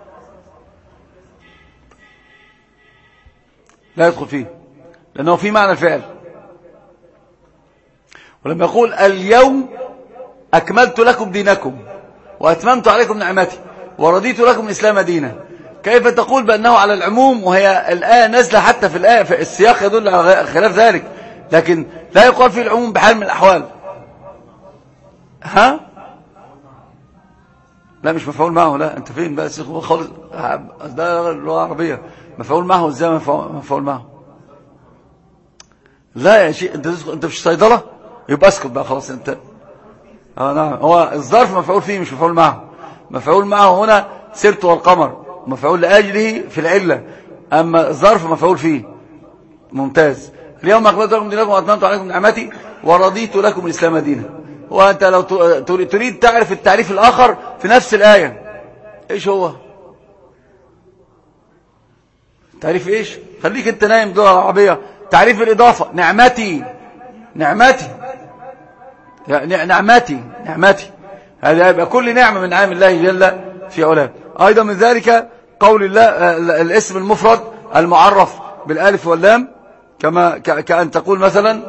لا يدخل فيه لأنه في معنى الفعل. ولما يقول اليوم أكملت لكم دينكم وأتممت عليكم نعمتي ورضيت لكم الإسلام دينا، كيف تقول بأنه على العموم وهي الآية نازلة؟ حتى في الآية في السياق يدل على خلاف ذلك، لكن لا يقال في العموم بحال من الأحوال. ها؟ لا مش مفعول معه. لا انت فين بقى خالص؟ ده اللغة العربية. مفعول معه ازاي؟ مفعول معه لا يا شيء. انت مش صيدلة؟ يبقى اسكت بقى خلاص انت. نعم، هو الظرف مفعول فيه مش مفعول معه. مفعول معه هنا سرت والقمر، مفعول لأجله في العلة، اما الظرف مفعول فيه. ممتاز. اليوم أكملت لكم دينكم وأتممت عليكم نعمتي ورضيت لكم الإسلام دينا. وأنت لو تريد تعرف التعريف الآخر في نفس الآية، إيش هو تعريف؟ إيش؟ خليك أنت نايم دول العربية. تعريف الإضافة نعمتي. نعمتي نعمتي نعمتي، هذا يبقى كل نعمة من نعم الله جل في علاه. أيضا من ذلك قول الله الاسم المفرد المعرف بالالف واللام، كأن تقول مثلا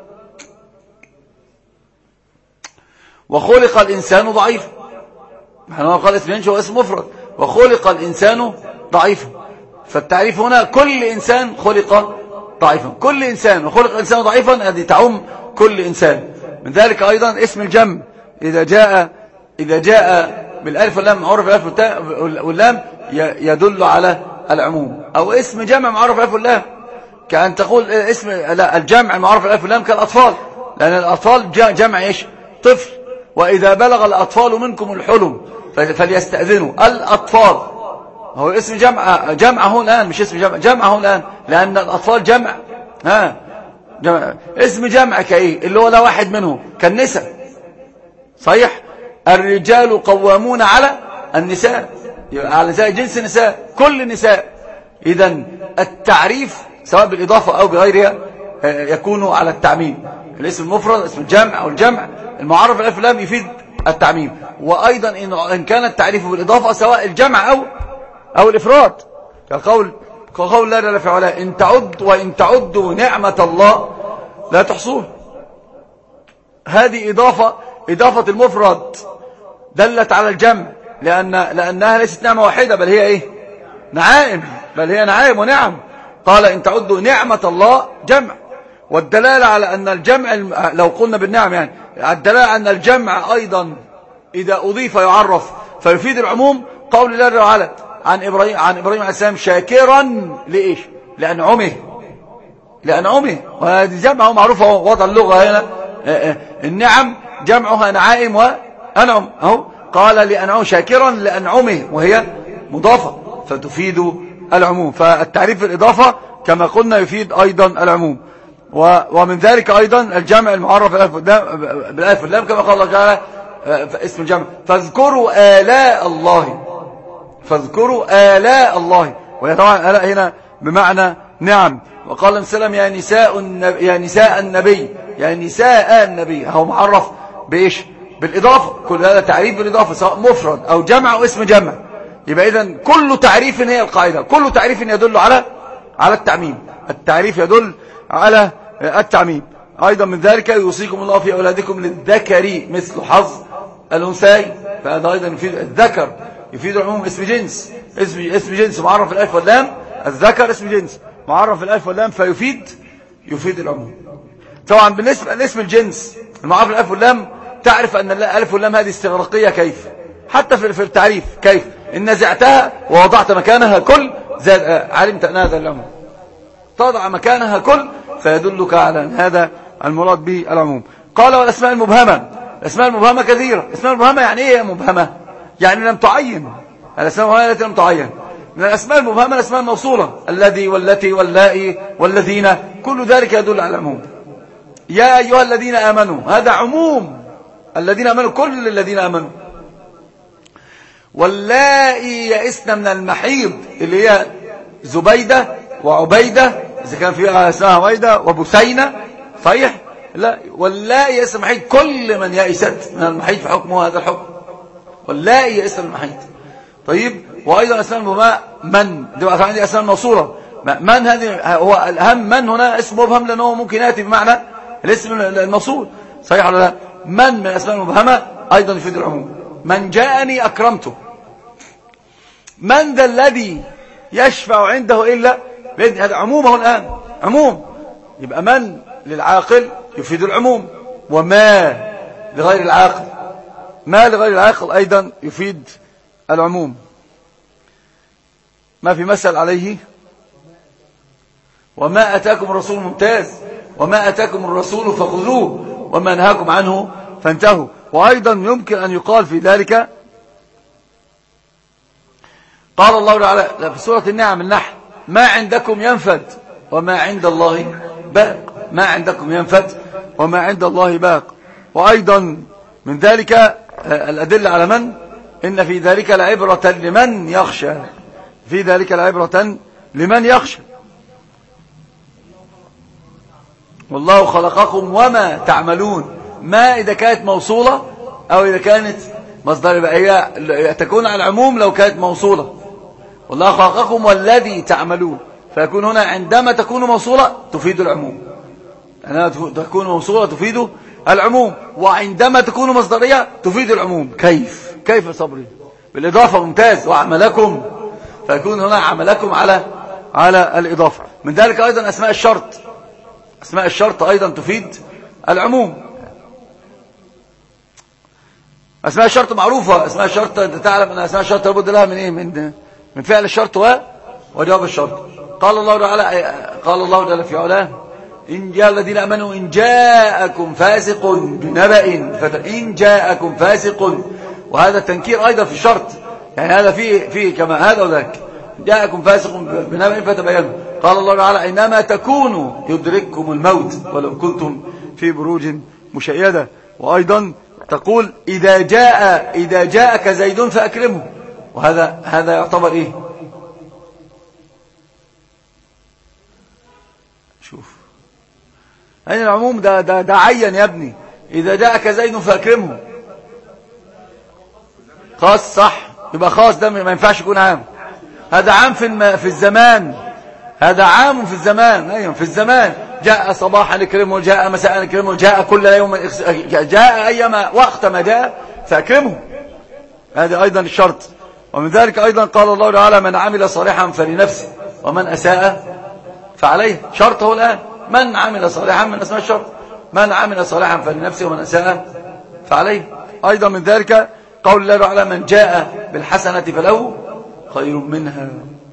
وخلق الإنسان ضعيفا. هو قال اسم هو اسم مفرد، وخلق الإنسان ضعيفا، فالتعريف هنا كل إنسان خلق ضعيفا. كل إنسان وخلق الإنسان ضعيفا هذه تعم كل إنسان. من ذلك أيضا اسم الجمع إذا جاء بالالف واللام معرف الالف واللام يدل على العموم. أو اسم جمع معرف الالف واللام، كأن تقول اسم الجمع المعرف الالف واللام كالأطفال، لأن الأطفال جمع إيش؟ طفل. وإذا بلغ الأطفال منكم الحلم فليستأذنوا. الأطفال هو اسم جمعه الآن، مش اسم جمعه الآن، لأن الأطفال جمع. جمع. اسم جمع كإيه؟ اللي هو لا واحد منه كالنساء. صحيح؟ الرجال قوامون على النساء، على نساء جنس النساء، كل النساء. إذن التعريف سواء بالإضافة أو بغيرها يكون على التعميم. الاسم المفرد، اسم الجمع أو الجمع المعرف الالف واللام يفيد التعميم. وأيضا إن كان التعريف بالإضافة سواء الجمع أو الإفراد، كقول الله جل في علاه وإن تعدوا نعمة الله لا تحصوها. هذه إضافة المفرد دلت على الجمع، لأنها ليست نعمة واحدة، بل هي إيه؟ نعائم، بل هي نعائم ونعم. قال إن تعدوا نعمة الله جمع. والدلالة على أن الجمع لو قلنا بالنعم يعني الدلالة على أن الجمع أيضا إذا أضيف يعرف فيفيد العموم. قول الله تعالى عن إبراهيم عليه السلام شاكرا لإيش؟ لأنعمه. وهذه جمعه معروفة وضع اللغة هنا. النعم جمعها نعائم وأنعم. قال لأنعمه شاكرا لأنعمه، وهي مضافة فتفيد العموم. فالتعريف الإضافة كما قلنا يفيد أيضا العموم. ومن ذلك أيضا الجمع المعرف بالالف واللام، كما قال الله تعالى اسم الجمع فاذكروا آلاء الله. وهي طبعا آلاء هنا بمعنى نعم. وقال السلام يا نساء النبي هو معرف بإيش؟ بالإضافة. كل هذا تعريف بالإضافة سواء مفرد أو جمع أو اسم جمع. يبقى إذن كل تعريف هي القاعدة، كل تعريف يدل على التعميم. التعريف يدل على التعميم. أيضا من ذلك يوصيكم الله في أولادكم للذكر مثل حظ الأنثيين، فهذا أيضا يفيد الذكر، يفيد العموم. اسم جنس معرف الألف واللام، الذكر اسم جنس معرف الألف واللام فيفيد العموم. طبعا بالنسبة لاسم الجنس المعرف الألف واللام تعرف أن الألف واللام هذه استغراقية. كيف؟ حتى في التعريف كيف؟ إن نزعتها ووضعت مكانها كل علمت أن هذا العموم. تضع مكانها كل فيدلك على أن هذا المراد به العموم. قال والأسماء المبهمة. الأسماء المبهمة كثيرة. الأسماء المبهمة يعني إيه مبهمة؟ يعني لم تعين. الأسماء المبهمة التي لم تعين. من الأسماء المبهمة الأسماء الموصولة، الذي والتي واللائي والذين، كل ذلك يدل على العموم. يا أيها الذين آمنوا، هذا عموم. الذين آمنوا كل الذين آمنوا. واللائي يئسن من المحيض، اللي هي زبيدة وعبيدة إذا كان فيها اسمها عبيدة وبثينة. صحيح؟ لا، واللائي يئسن من المحيض، كل من يئست من المحيض في حكمه هذا الحكم. واللائي يئسن من المحيض. طيب. وأيضا أسماء المبهمة من دلوقتي عندي أسماء موصولة، من هذه هو الأهم، من هنا اسم مبهم لأنه ممكن يأتي بمعنى الاسم الموصول، صحيح ولا لا؟ من الأسماء المبهمة أيضا يفيد العموم. من جاءني أكرمته. من ذا الذي يشفع عنده إلا بإذن، هذا عمومه الآن عموم. يبقى من للعاقل يفيد العموم، وما لغير العاقل، ما لغير العاقل أيضا يفيد العموم. ما في مثل عليه. وما أتاكم الرسول ممتاز، وما أتاكم الرسول فخذوه وما نهاكم عنه فانتهوا. وأيضا يمكن أن يقال في ذلك قال الله تعالى في سورة النعم النحل: ما عندكم ينفد وما عند الله باق. ما عندكم ينفد وما عند الله باق. وأيضا من ذلك الأدلة على من إن في ذلك لعبرة لمن يخشى. في ذلك لعبرة لمن يخشى. والله خلقكم وما تعملون. ما إذا كانت موصولة أو إذا كانت مصدر، يبقى هي تكون على العموم لو كانت موصولة. والله خلقكم والذي تعملون، فيكون هنا عندما تكون موصولة تفيد العموم، أنها تكون موصولة تفيد العموم، وعندما تكون مصدرية تفيد العموم. كيف صبري بالإضافة؟ ممتاز. وعملكم، فيكون هنا عملكم على الإضافة. من ذلك أيضا أسماء الشرط. أسماء الشرط أيضا تفيد العموم. أسماء الشرط معروفة. أسماء الشرط تعلم أن أسماء الشرط لابد لها من إيه؟ من فعل الشرط وجواب الشرط. قال الله تعالى في علاه: إن جاء الذين آمنوا إن جاءكم فاسق بنبأ إن جاءكم فاسق. وهذا التنكير أيضا في الشرط، يعني هذا فيه كما هذا وذاك. جاءكم فاسق بنبأ فتبينوا. قال الله تعالى: إنما تكونوا يدرككم الموت ولو كنتم في بروج مشيدة. وأيضا تقول: إذا جاءك زيد فأكرمه. وهذا يعتبر إيه؟ شوف أين العموم؟ ده عين يا ابني. إذا جاءك زيد فأكرمه خاص، صح؟ يبقى خاص، ده ما ينفعش يكون عام. هذا عام في الزمان، هذا عام في الزمان. أيوة في الزمان. جاء صباحا نكرمه، جاء مساء نكرمه، جاء كل يوم، جاء أيما وقت ما جاء فأكرمه. هذا أيضا الشرط. ومن ذلك أيضا قال الله تعالى: من عمل صالحا فلنفسه ومن أساء فعليه. شرطه الآن من عمل صالحا، من أسماء الشرط. من عمل صالحا فلنفسه ومن أساء فعليه. أيضا من ذلك قول الله تعالى: من جاء بالحسنة فله خير منها.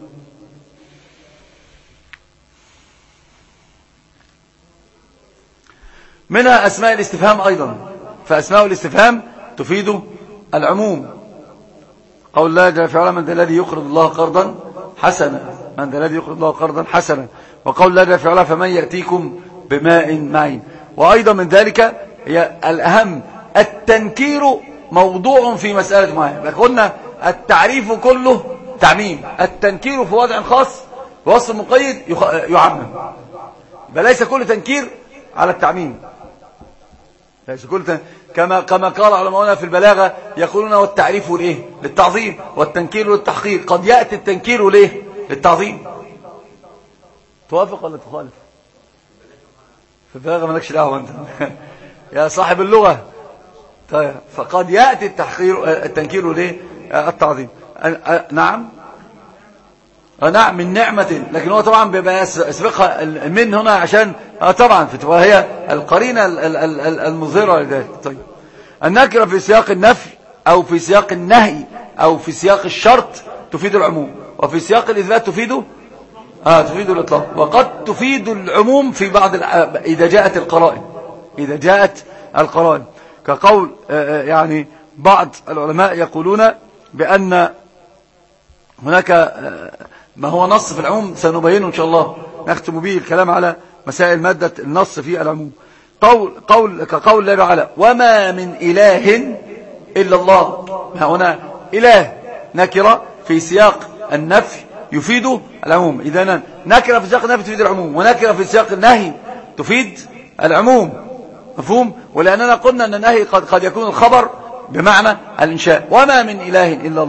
منها أسماء الاستفهام أيضا، فأسماء الاستفهام تفيد العموم. قول الله جل في علاه: من ذا الذي يقرض الله قرضا حسنا. من ذا الذي يقرض الله قرضا حسنا. وقول الله جل في علاه: فمن يأتيكم بماء معين. وأيضا من ذلك هي الأهم التنكير موضوع في مسألة معينة. قلنا التعريف كله تعميم، التنكير في وضع خاص بوصف مقيد يعمم. بل ليس كل تنكير على التعميم، ليس كل كما قال علماؤنا في البلاغة يقولون: والتعريف ليه؟ للتعظيم، والتنكير للتحقير. قد يأتي التنكير ليه؟ للتعظيم. توافق ولا تخالف؟ في البلاغة مالكش دعوة انت يا صاحب اللغة. طيب، فقد يأتي التنكير ليه؟ التعظيم. نعم نعم من نعمة، لكن هو طبعا بيبقى يسبقها من هنا عشان طبعا وهي القرينة المظهرة لذلك. طيب، النكرة في سياق النفي أو في سياق النهي أو في سياق الشرط تفيد العموم، وفي سياق الإثبات تفيد الإطلاق، وقد تفيد العموم في بعض إذا جاءت القرائن كقول يعني بعض العلماء يقولون بأن هناك ما هو نص في العموم سنبينه إن شاء الله، نختم به الكلام على مسائل مادة النص في العموم. كقول الله تعالى: وما من إله إلا الله. هنا إله نكرة في سياق النفي يفيد العموم. إذا نكرة في سياق النفي تفيد العموم، ونكرة في سياق النهي تفيد العموم. مفهوم؟ ولأننا قلنا أن النهي قد يكون الخبر بمعنى الإنشاء. وما من إله إلا الله.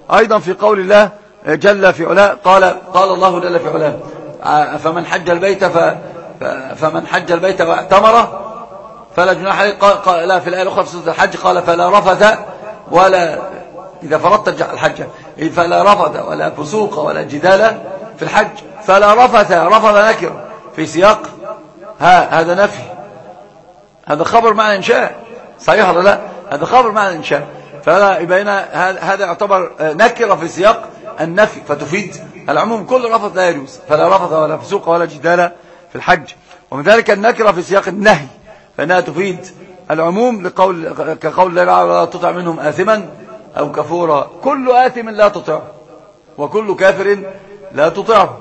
أيضا في قول الله جل في علاه قال الله جل في علاه فمن حج البيت واعتمر فلا جناح عليه. لا في الآية الأخرى في سورة الحج قال فلا رفث ولا إذا فرضت الحج فلا رفث ولا فسوق ولا جدال في الحج. فلا رفث نكر في سياق هذا نفي، هذا خبر معنى إنشاء، صحيح ولا لا؟ هذا خبر معنى إنشاء، فلا يبين هذا يعتبر نكرة في سياق النفي فتفيد العموم. كل رفث لا يجوز، فلا رفث ولا فسوق ولا جدال في الحج. ومن ذلك النكرة في سياق النهي فإنها تفيد العموم كقول الله لا تطع منهم آثما أو كفورا. كل آثم لا تطع وكل كافر لا تطعه.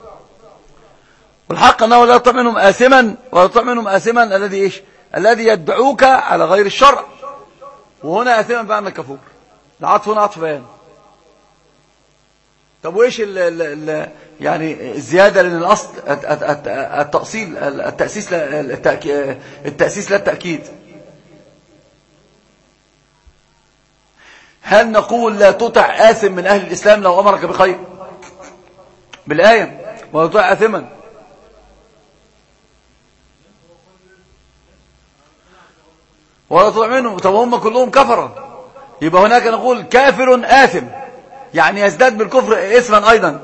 والحق أنه لا تطع منهم آثما، ولا تطع منهم آثما الذي إيش؟ الذي يدعوك على غير الشرع. وهنا آثما بمعنى كفور، العطف هنا عطف بيان. طب وإيش يعني الزيادة؟ لأن الأصل التأصيل التأسيس لا التأكيد. هل نقول لا تطع آثم من أهل الإسلام لو أمرك بخير بالآية ولا تطع آثما؟ ولا تطع منهم. طب هم كلهم كفرة، يبقى هناك نقول كافر آثم يعني يزداد بالكفر إثما أيضا.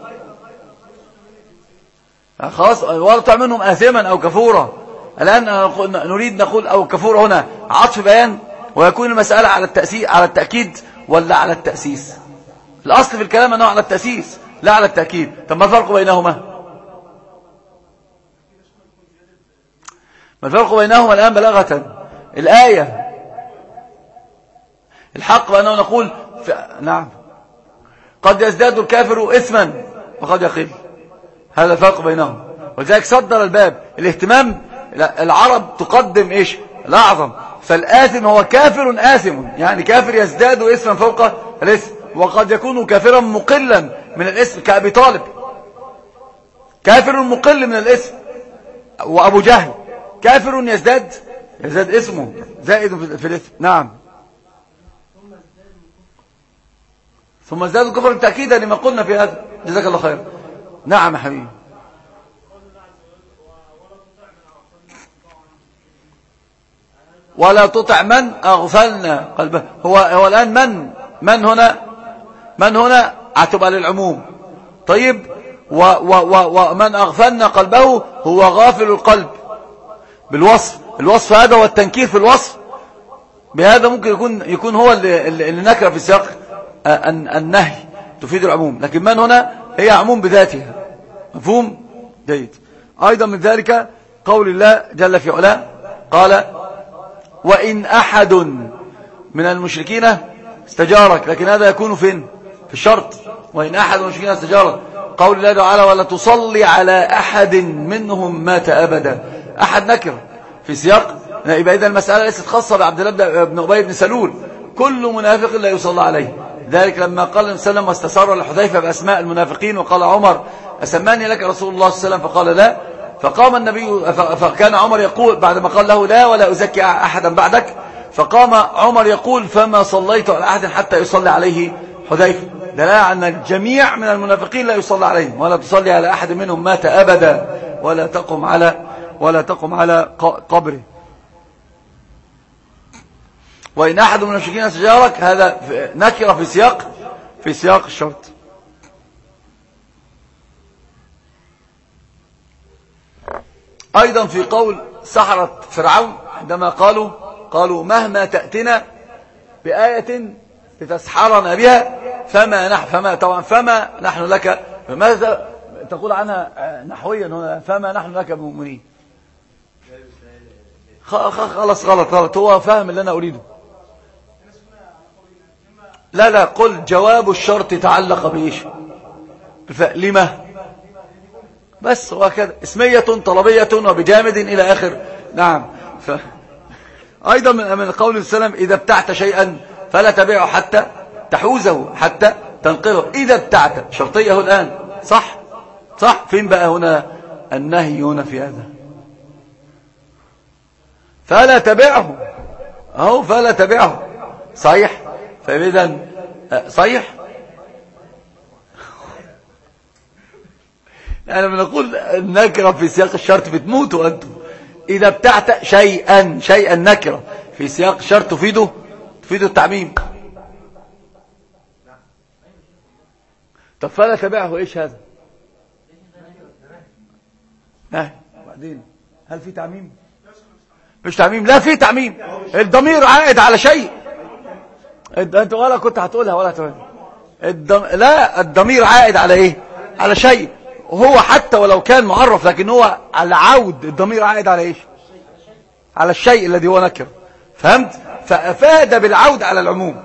خلاص ولا تطع منهم آثما أو كفورا. الآن نريد نقول أو كفور هنا عطف بيان، ويكون المسألة على التأكيد ولا على التأسيس؟ الأصل في الكلام أنه على التأسيس لا على التأكيد. طب ما الفرق بينهما؟ ما الفرق بينهما الآن بلاغة؟ الآية الحق بأنه نقول نعم قد يزداد الكافر إثما وقد يقل، هذا الفرق بينهم. ولذلك صدر الباب الاهتمام. العرب تقدم إيش؟ الأعظم. فالآثم هو كافر آثم، يعني كافر يزداد إثما فوق الإثم، وقد يكون كافرا مقلا من الإثم كأبي طالب، كافر مقل من الإثم. وأبو جهل كافر يزداد اسمه زائد في الإثم. نعم. ثم ازدادوا كفرا تأكيدا لما قلنا في هذا. جزاك الله خير. نعم يا حبيبي. ولا تطع من أغفلنا قلبه. هو الآن من هنا هتبقى للعموم. طيب ومن أغفلنا قلبه هو غافل القلب بالوصف هذا، والتنكير في الوصف بهذا ممكن يكون هو اللي نكره في سياق النهي تفيد العموم، لكن من هنا هي عموم بذاتها. مفهوم جيد. أيضا من ذلك قول الله جل في علاه قال وإن أحد من المشركين استجارك، لكن هذا يكون فين؟ في الشرط. وإن أحد من المشركين استجارك. قول الله تعالى ولا تصلي على أحد منهم مات أبدا. أحد نكر في سياق، يبقى إذا المسألة ليست خاصة بعبد الله بن أبي بن سلول، كل منافق لا يصلى عليه. ذلك لما قال النبي صلى الله عليه وسلم واستسر لحذيفة بأسماء المنافقين وقال عمر أسماني لك رسول الله صلى الله عليه وسلم؟ فقال لا. فقام النبي فكان عمر يقول بعدما قال له لا ولا أزكي أحدا بعدك، فقام عمر يقول فما صليت على أحد حتى يصلي عليه حذيفة. دلالة أن الجميع من المنافقين لا يصلى عليهم. ولا تصلي على أحد منهم مات أبدا ولا تقم على قبره. وإن أحد من المشركين استجارك، هذا نكرة في سياق الشرط. أيضا في قول سحرة فرعون عندما قالوا مهما تأتنا بآية لتسحرنا بها فما نحن لك. فماذا تقول عنها نحويا هنا؟ فما نحن لك بمؤمنين. خلاص غلط. هو فاهم اللي أنا أريده. لا قل جواب الشرط تعلق بإيش؟ لما بس وكذا اسمية طلبية وبجامد إلى آخر. نعم. أيضا من قول السلام إذا ابتعت شيئا فلا تبيعه حتى تحوزه حتى تنقذه. إذا ابتعت شرطيه الآن. صح فين بقى هنا النهي هنا في هذا؟ فلا تبيعه فلا تبيعه. صحيح. فإذا صحيح يعني بنقول النكرة في سياق الشرط بتموتوا أنتم. إذا بتعت شيئا نكرة في سياق الشرط تفيده التعميم. طب فلا تبعه إيش هذا؟ بعدين هل في تعميم؟ مش تعميم، لا في تعميم. الضمير عائد على شيء. انت ولا كنت هتقولها ولا هتقولها. لا، الضمير عائد على ايه؟ على شيء. هو حتى ولو كان معرف، لكن هو على عود. الضمير عائد على ايش؟ على الشيء الذي هو نكر. فهمت؟ فافاد بالعود على العموم.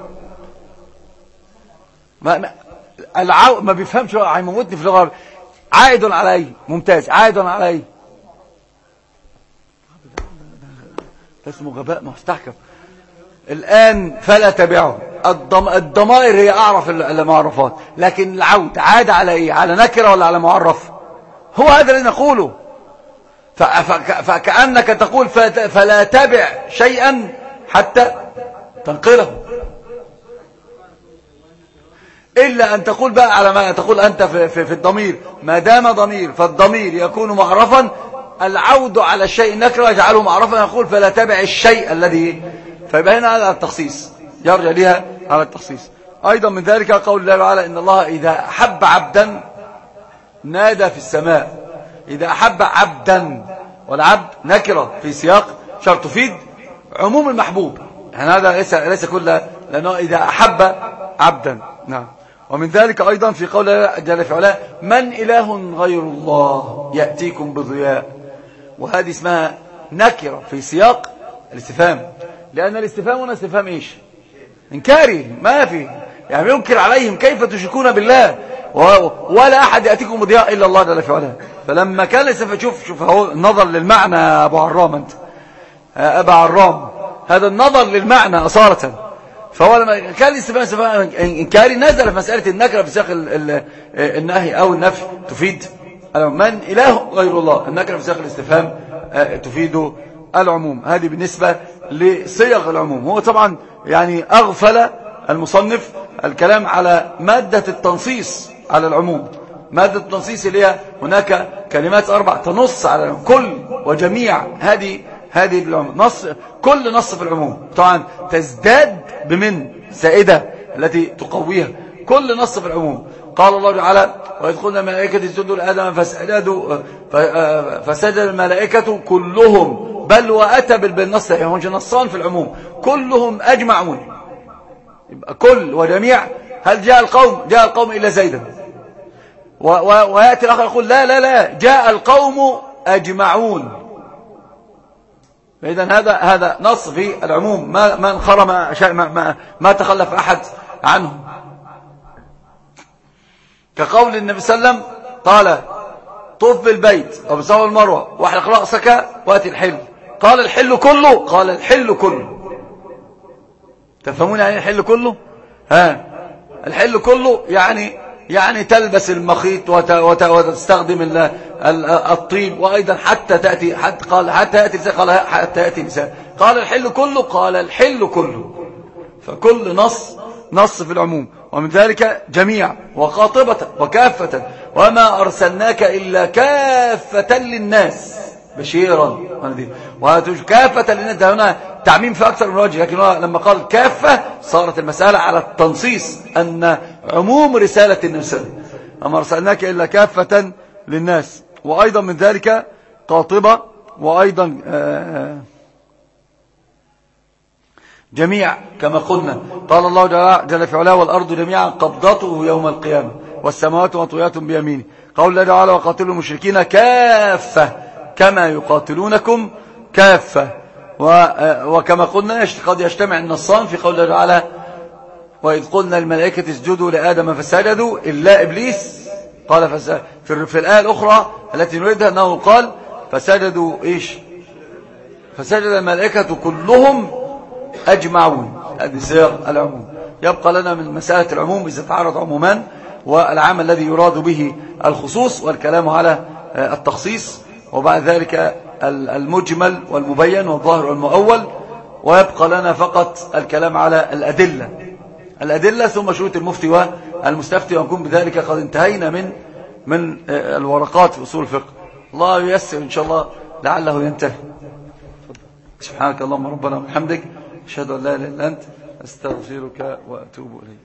ما بيفهمش، هيموتني في اللغه. عائد على ايه؟ ممتاز. عائد على ايه؟ اسمه غباء مستحكم. الآن فلا تبعه. الضمائر هي أعرف المعرفات، لكن العود عاد على إيه؟ على نكرة ولا على معرف؟ هو هذا اللي نقوله. فكأنك تقول فلا تبع شيئا حتى تنقله، إلا أن تقول بقى على ما تقول أنت في الضمير. ما دام ضمير فالضمير يكون معرفا، العود على الشيء نكرة يجعله معرفا، يقول فلا تبع الشيء الذي. فيبقى هنا على التخصيص، يرجع لها على التخصيص. أيضا من ذلك قول الله تعالى إن الله إذا أحب عبدا نادى في السماء. إذا أحب عبدا، والعبد نكرة في سياق شرط تفيد عموم المحبوب. يعني هذا ليس كله، لأنه إذا أحب عبدا. نعم. ومن ذلك أيضا في قول الله جل في علاه من إله غير الله يأتيكم بضياء. وهذه اسمها نكرة في سياق الاستفهام، لأن الاستفهام هنا استفهام إيش؟ إنكاري. ما في يعني ينكر عليهم كيف تشركون بالله ولا أحد يأتيكم بضياء إلا الله جل في علاه. فلما كان الاستفهام، شوف هو النظر للمعنى يا أبو عرام، أنت أبا عرام، هذا النظر للمعنى أصالة. فهو لما كان الاستفهام إنكاري نزل في مسألة النكرة في سياق النهي أو النفي تفيد من إله غير الله. النكرة في سياق الاستفهام تفيد العموم. هذه بالنسبة لصيغ العموم. هو طبعا يعني أغفل المصنف الكلام على مادة التنصيص على العموم. مادة التنصيص اللي هي هناك كلمات 4 تنص على كل وجميع. هذه العموم، كل نص في العموم طبعا تزداد بمن زائدة التي تقويها. كل نص في العموم. قال الله تعالى وإذ قلنا الملائكة اسجدوا لآدم فسجد الملائكة كلهم، بل وأتى بالنص، يعني نصان في العموم كلهم أجمعون. يبقى كل وجميع. هل جاء القوم إلا زيدا؟ ويأتي الآخر يقول لا جاء القوم أجمعون. إذن هذا نص في العموم ما انخرم ما تخلف أحد عنه. كقول النبي صلى الله عليه وسلم قال طف بالبيت وبصوى المروة واحلق رأسك واتي الحل. قال الحل كله؟ قال الحل كله. تفهمون يعني الحل كله؟ الحل كله يعني تلبس المخيط وتستخدم الطيب، وأيضا حتى تأتي حتى يأتي نساء. قال الحل كله؟ قال الحل كله. فكل نص في العموم. ومن ذلك جميع وقاطبة وكافة وما أرسلناك إلا كافة للناس بشيرا ونذيرا. كافة للناس هنا تعميم في أكثر من وجه، لكن لما قال كافة صارت المسألة على التنصيص أن عموم رسالة النبي صلى الله عليه وسلم وما أرسلناك إلا كافة للناس. وأيضا من ذلك قاطبة، وأيضا جميع كما قلنا. قال الله جل في علاه والأرض جميعا قبضته يوم القيامة والسماوات مطويات بيمينه. قول الله تعالى وقاتلوا المشركين كافة كما يقاتلونكم كافة. وكما قلنا قد يجتمع النصان في قول الله تعالى وإذ قلنا الملائكة اسجدوا لآدم فسجدوا إلا إبليس قال في الآية الأخرى التي نريدها أنه قال فسجدوا فسجد الملائكة كلهم أجمعون. هذه سياق العموم. يبقى لنا من مسألة العموم إذا تعرض عمومان، والعام الذي يراد به الخصوص، والكلام على التخصيص، وبعد ذلك المجمل والمبين والظاهر والمؤول. ويبقى لنا فقط الكلام على الأدلة ثم شروط المفتي والمستفتي، ونكون بذلك قد انتهينا من من الورقات في أصول الفقه. الله ييسر إن شاء الله لعله ينتهي. سبحانك اللهم ربنا وبحمدك، أشهد أن لا إله إلا أنت، أستغفرك وأتوب إليك.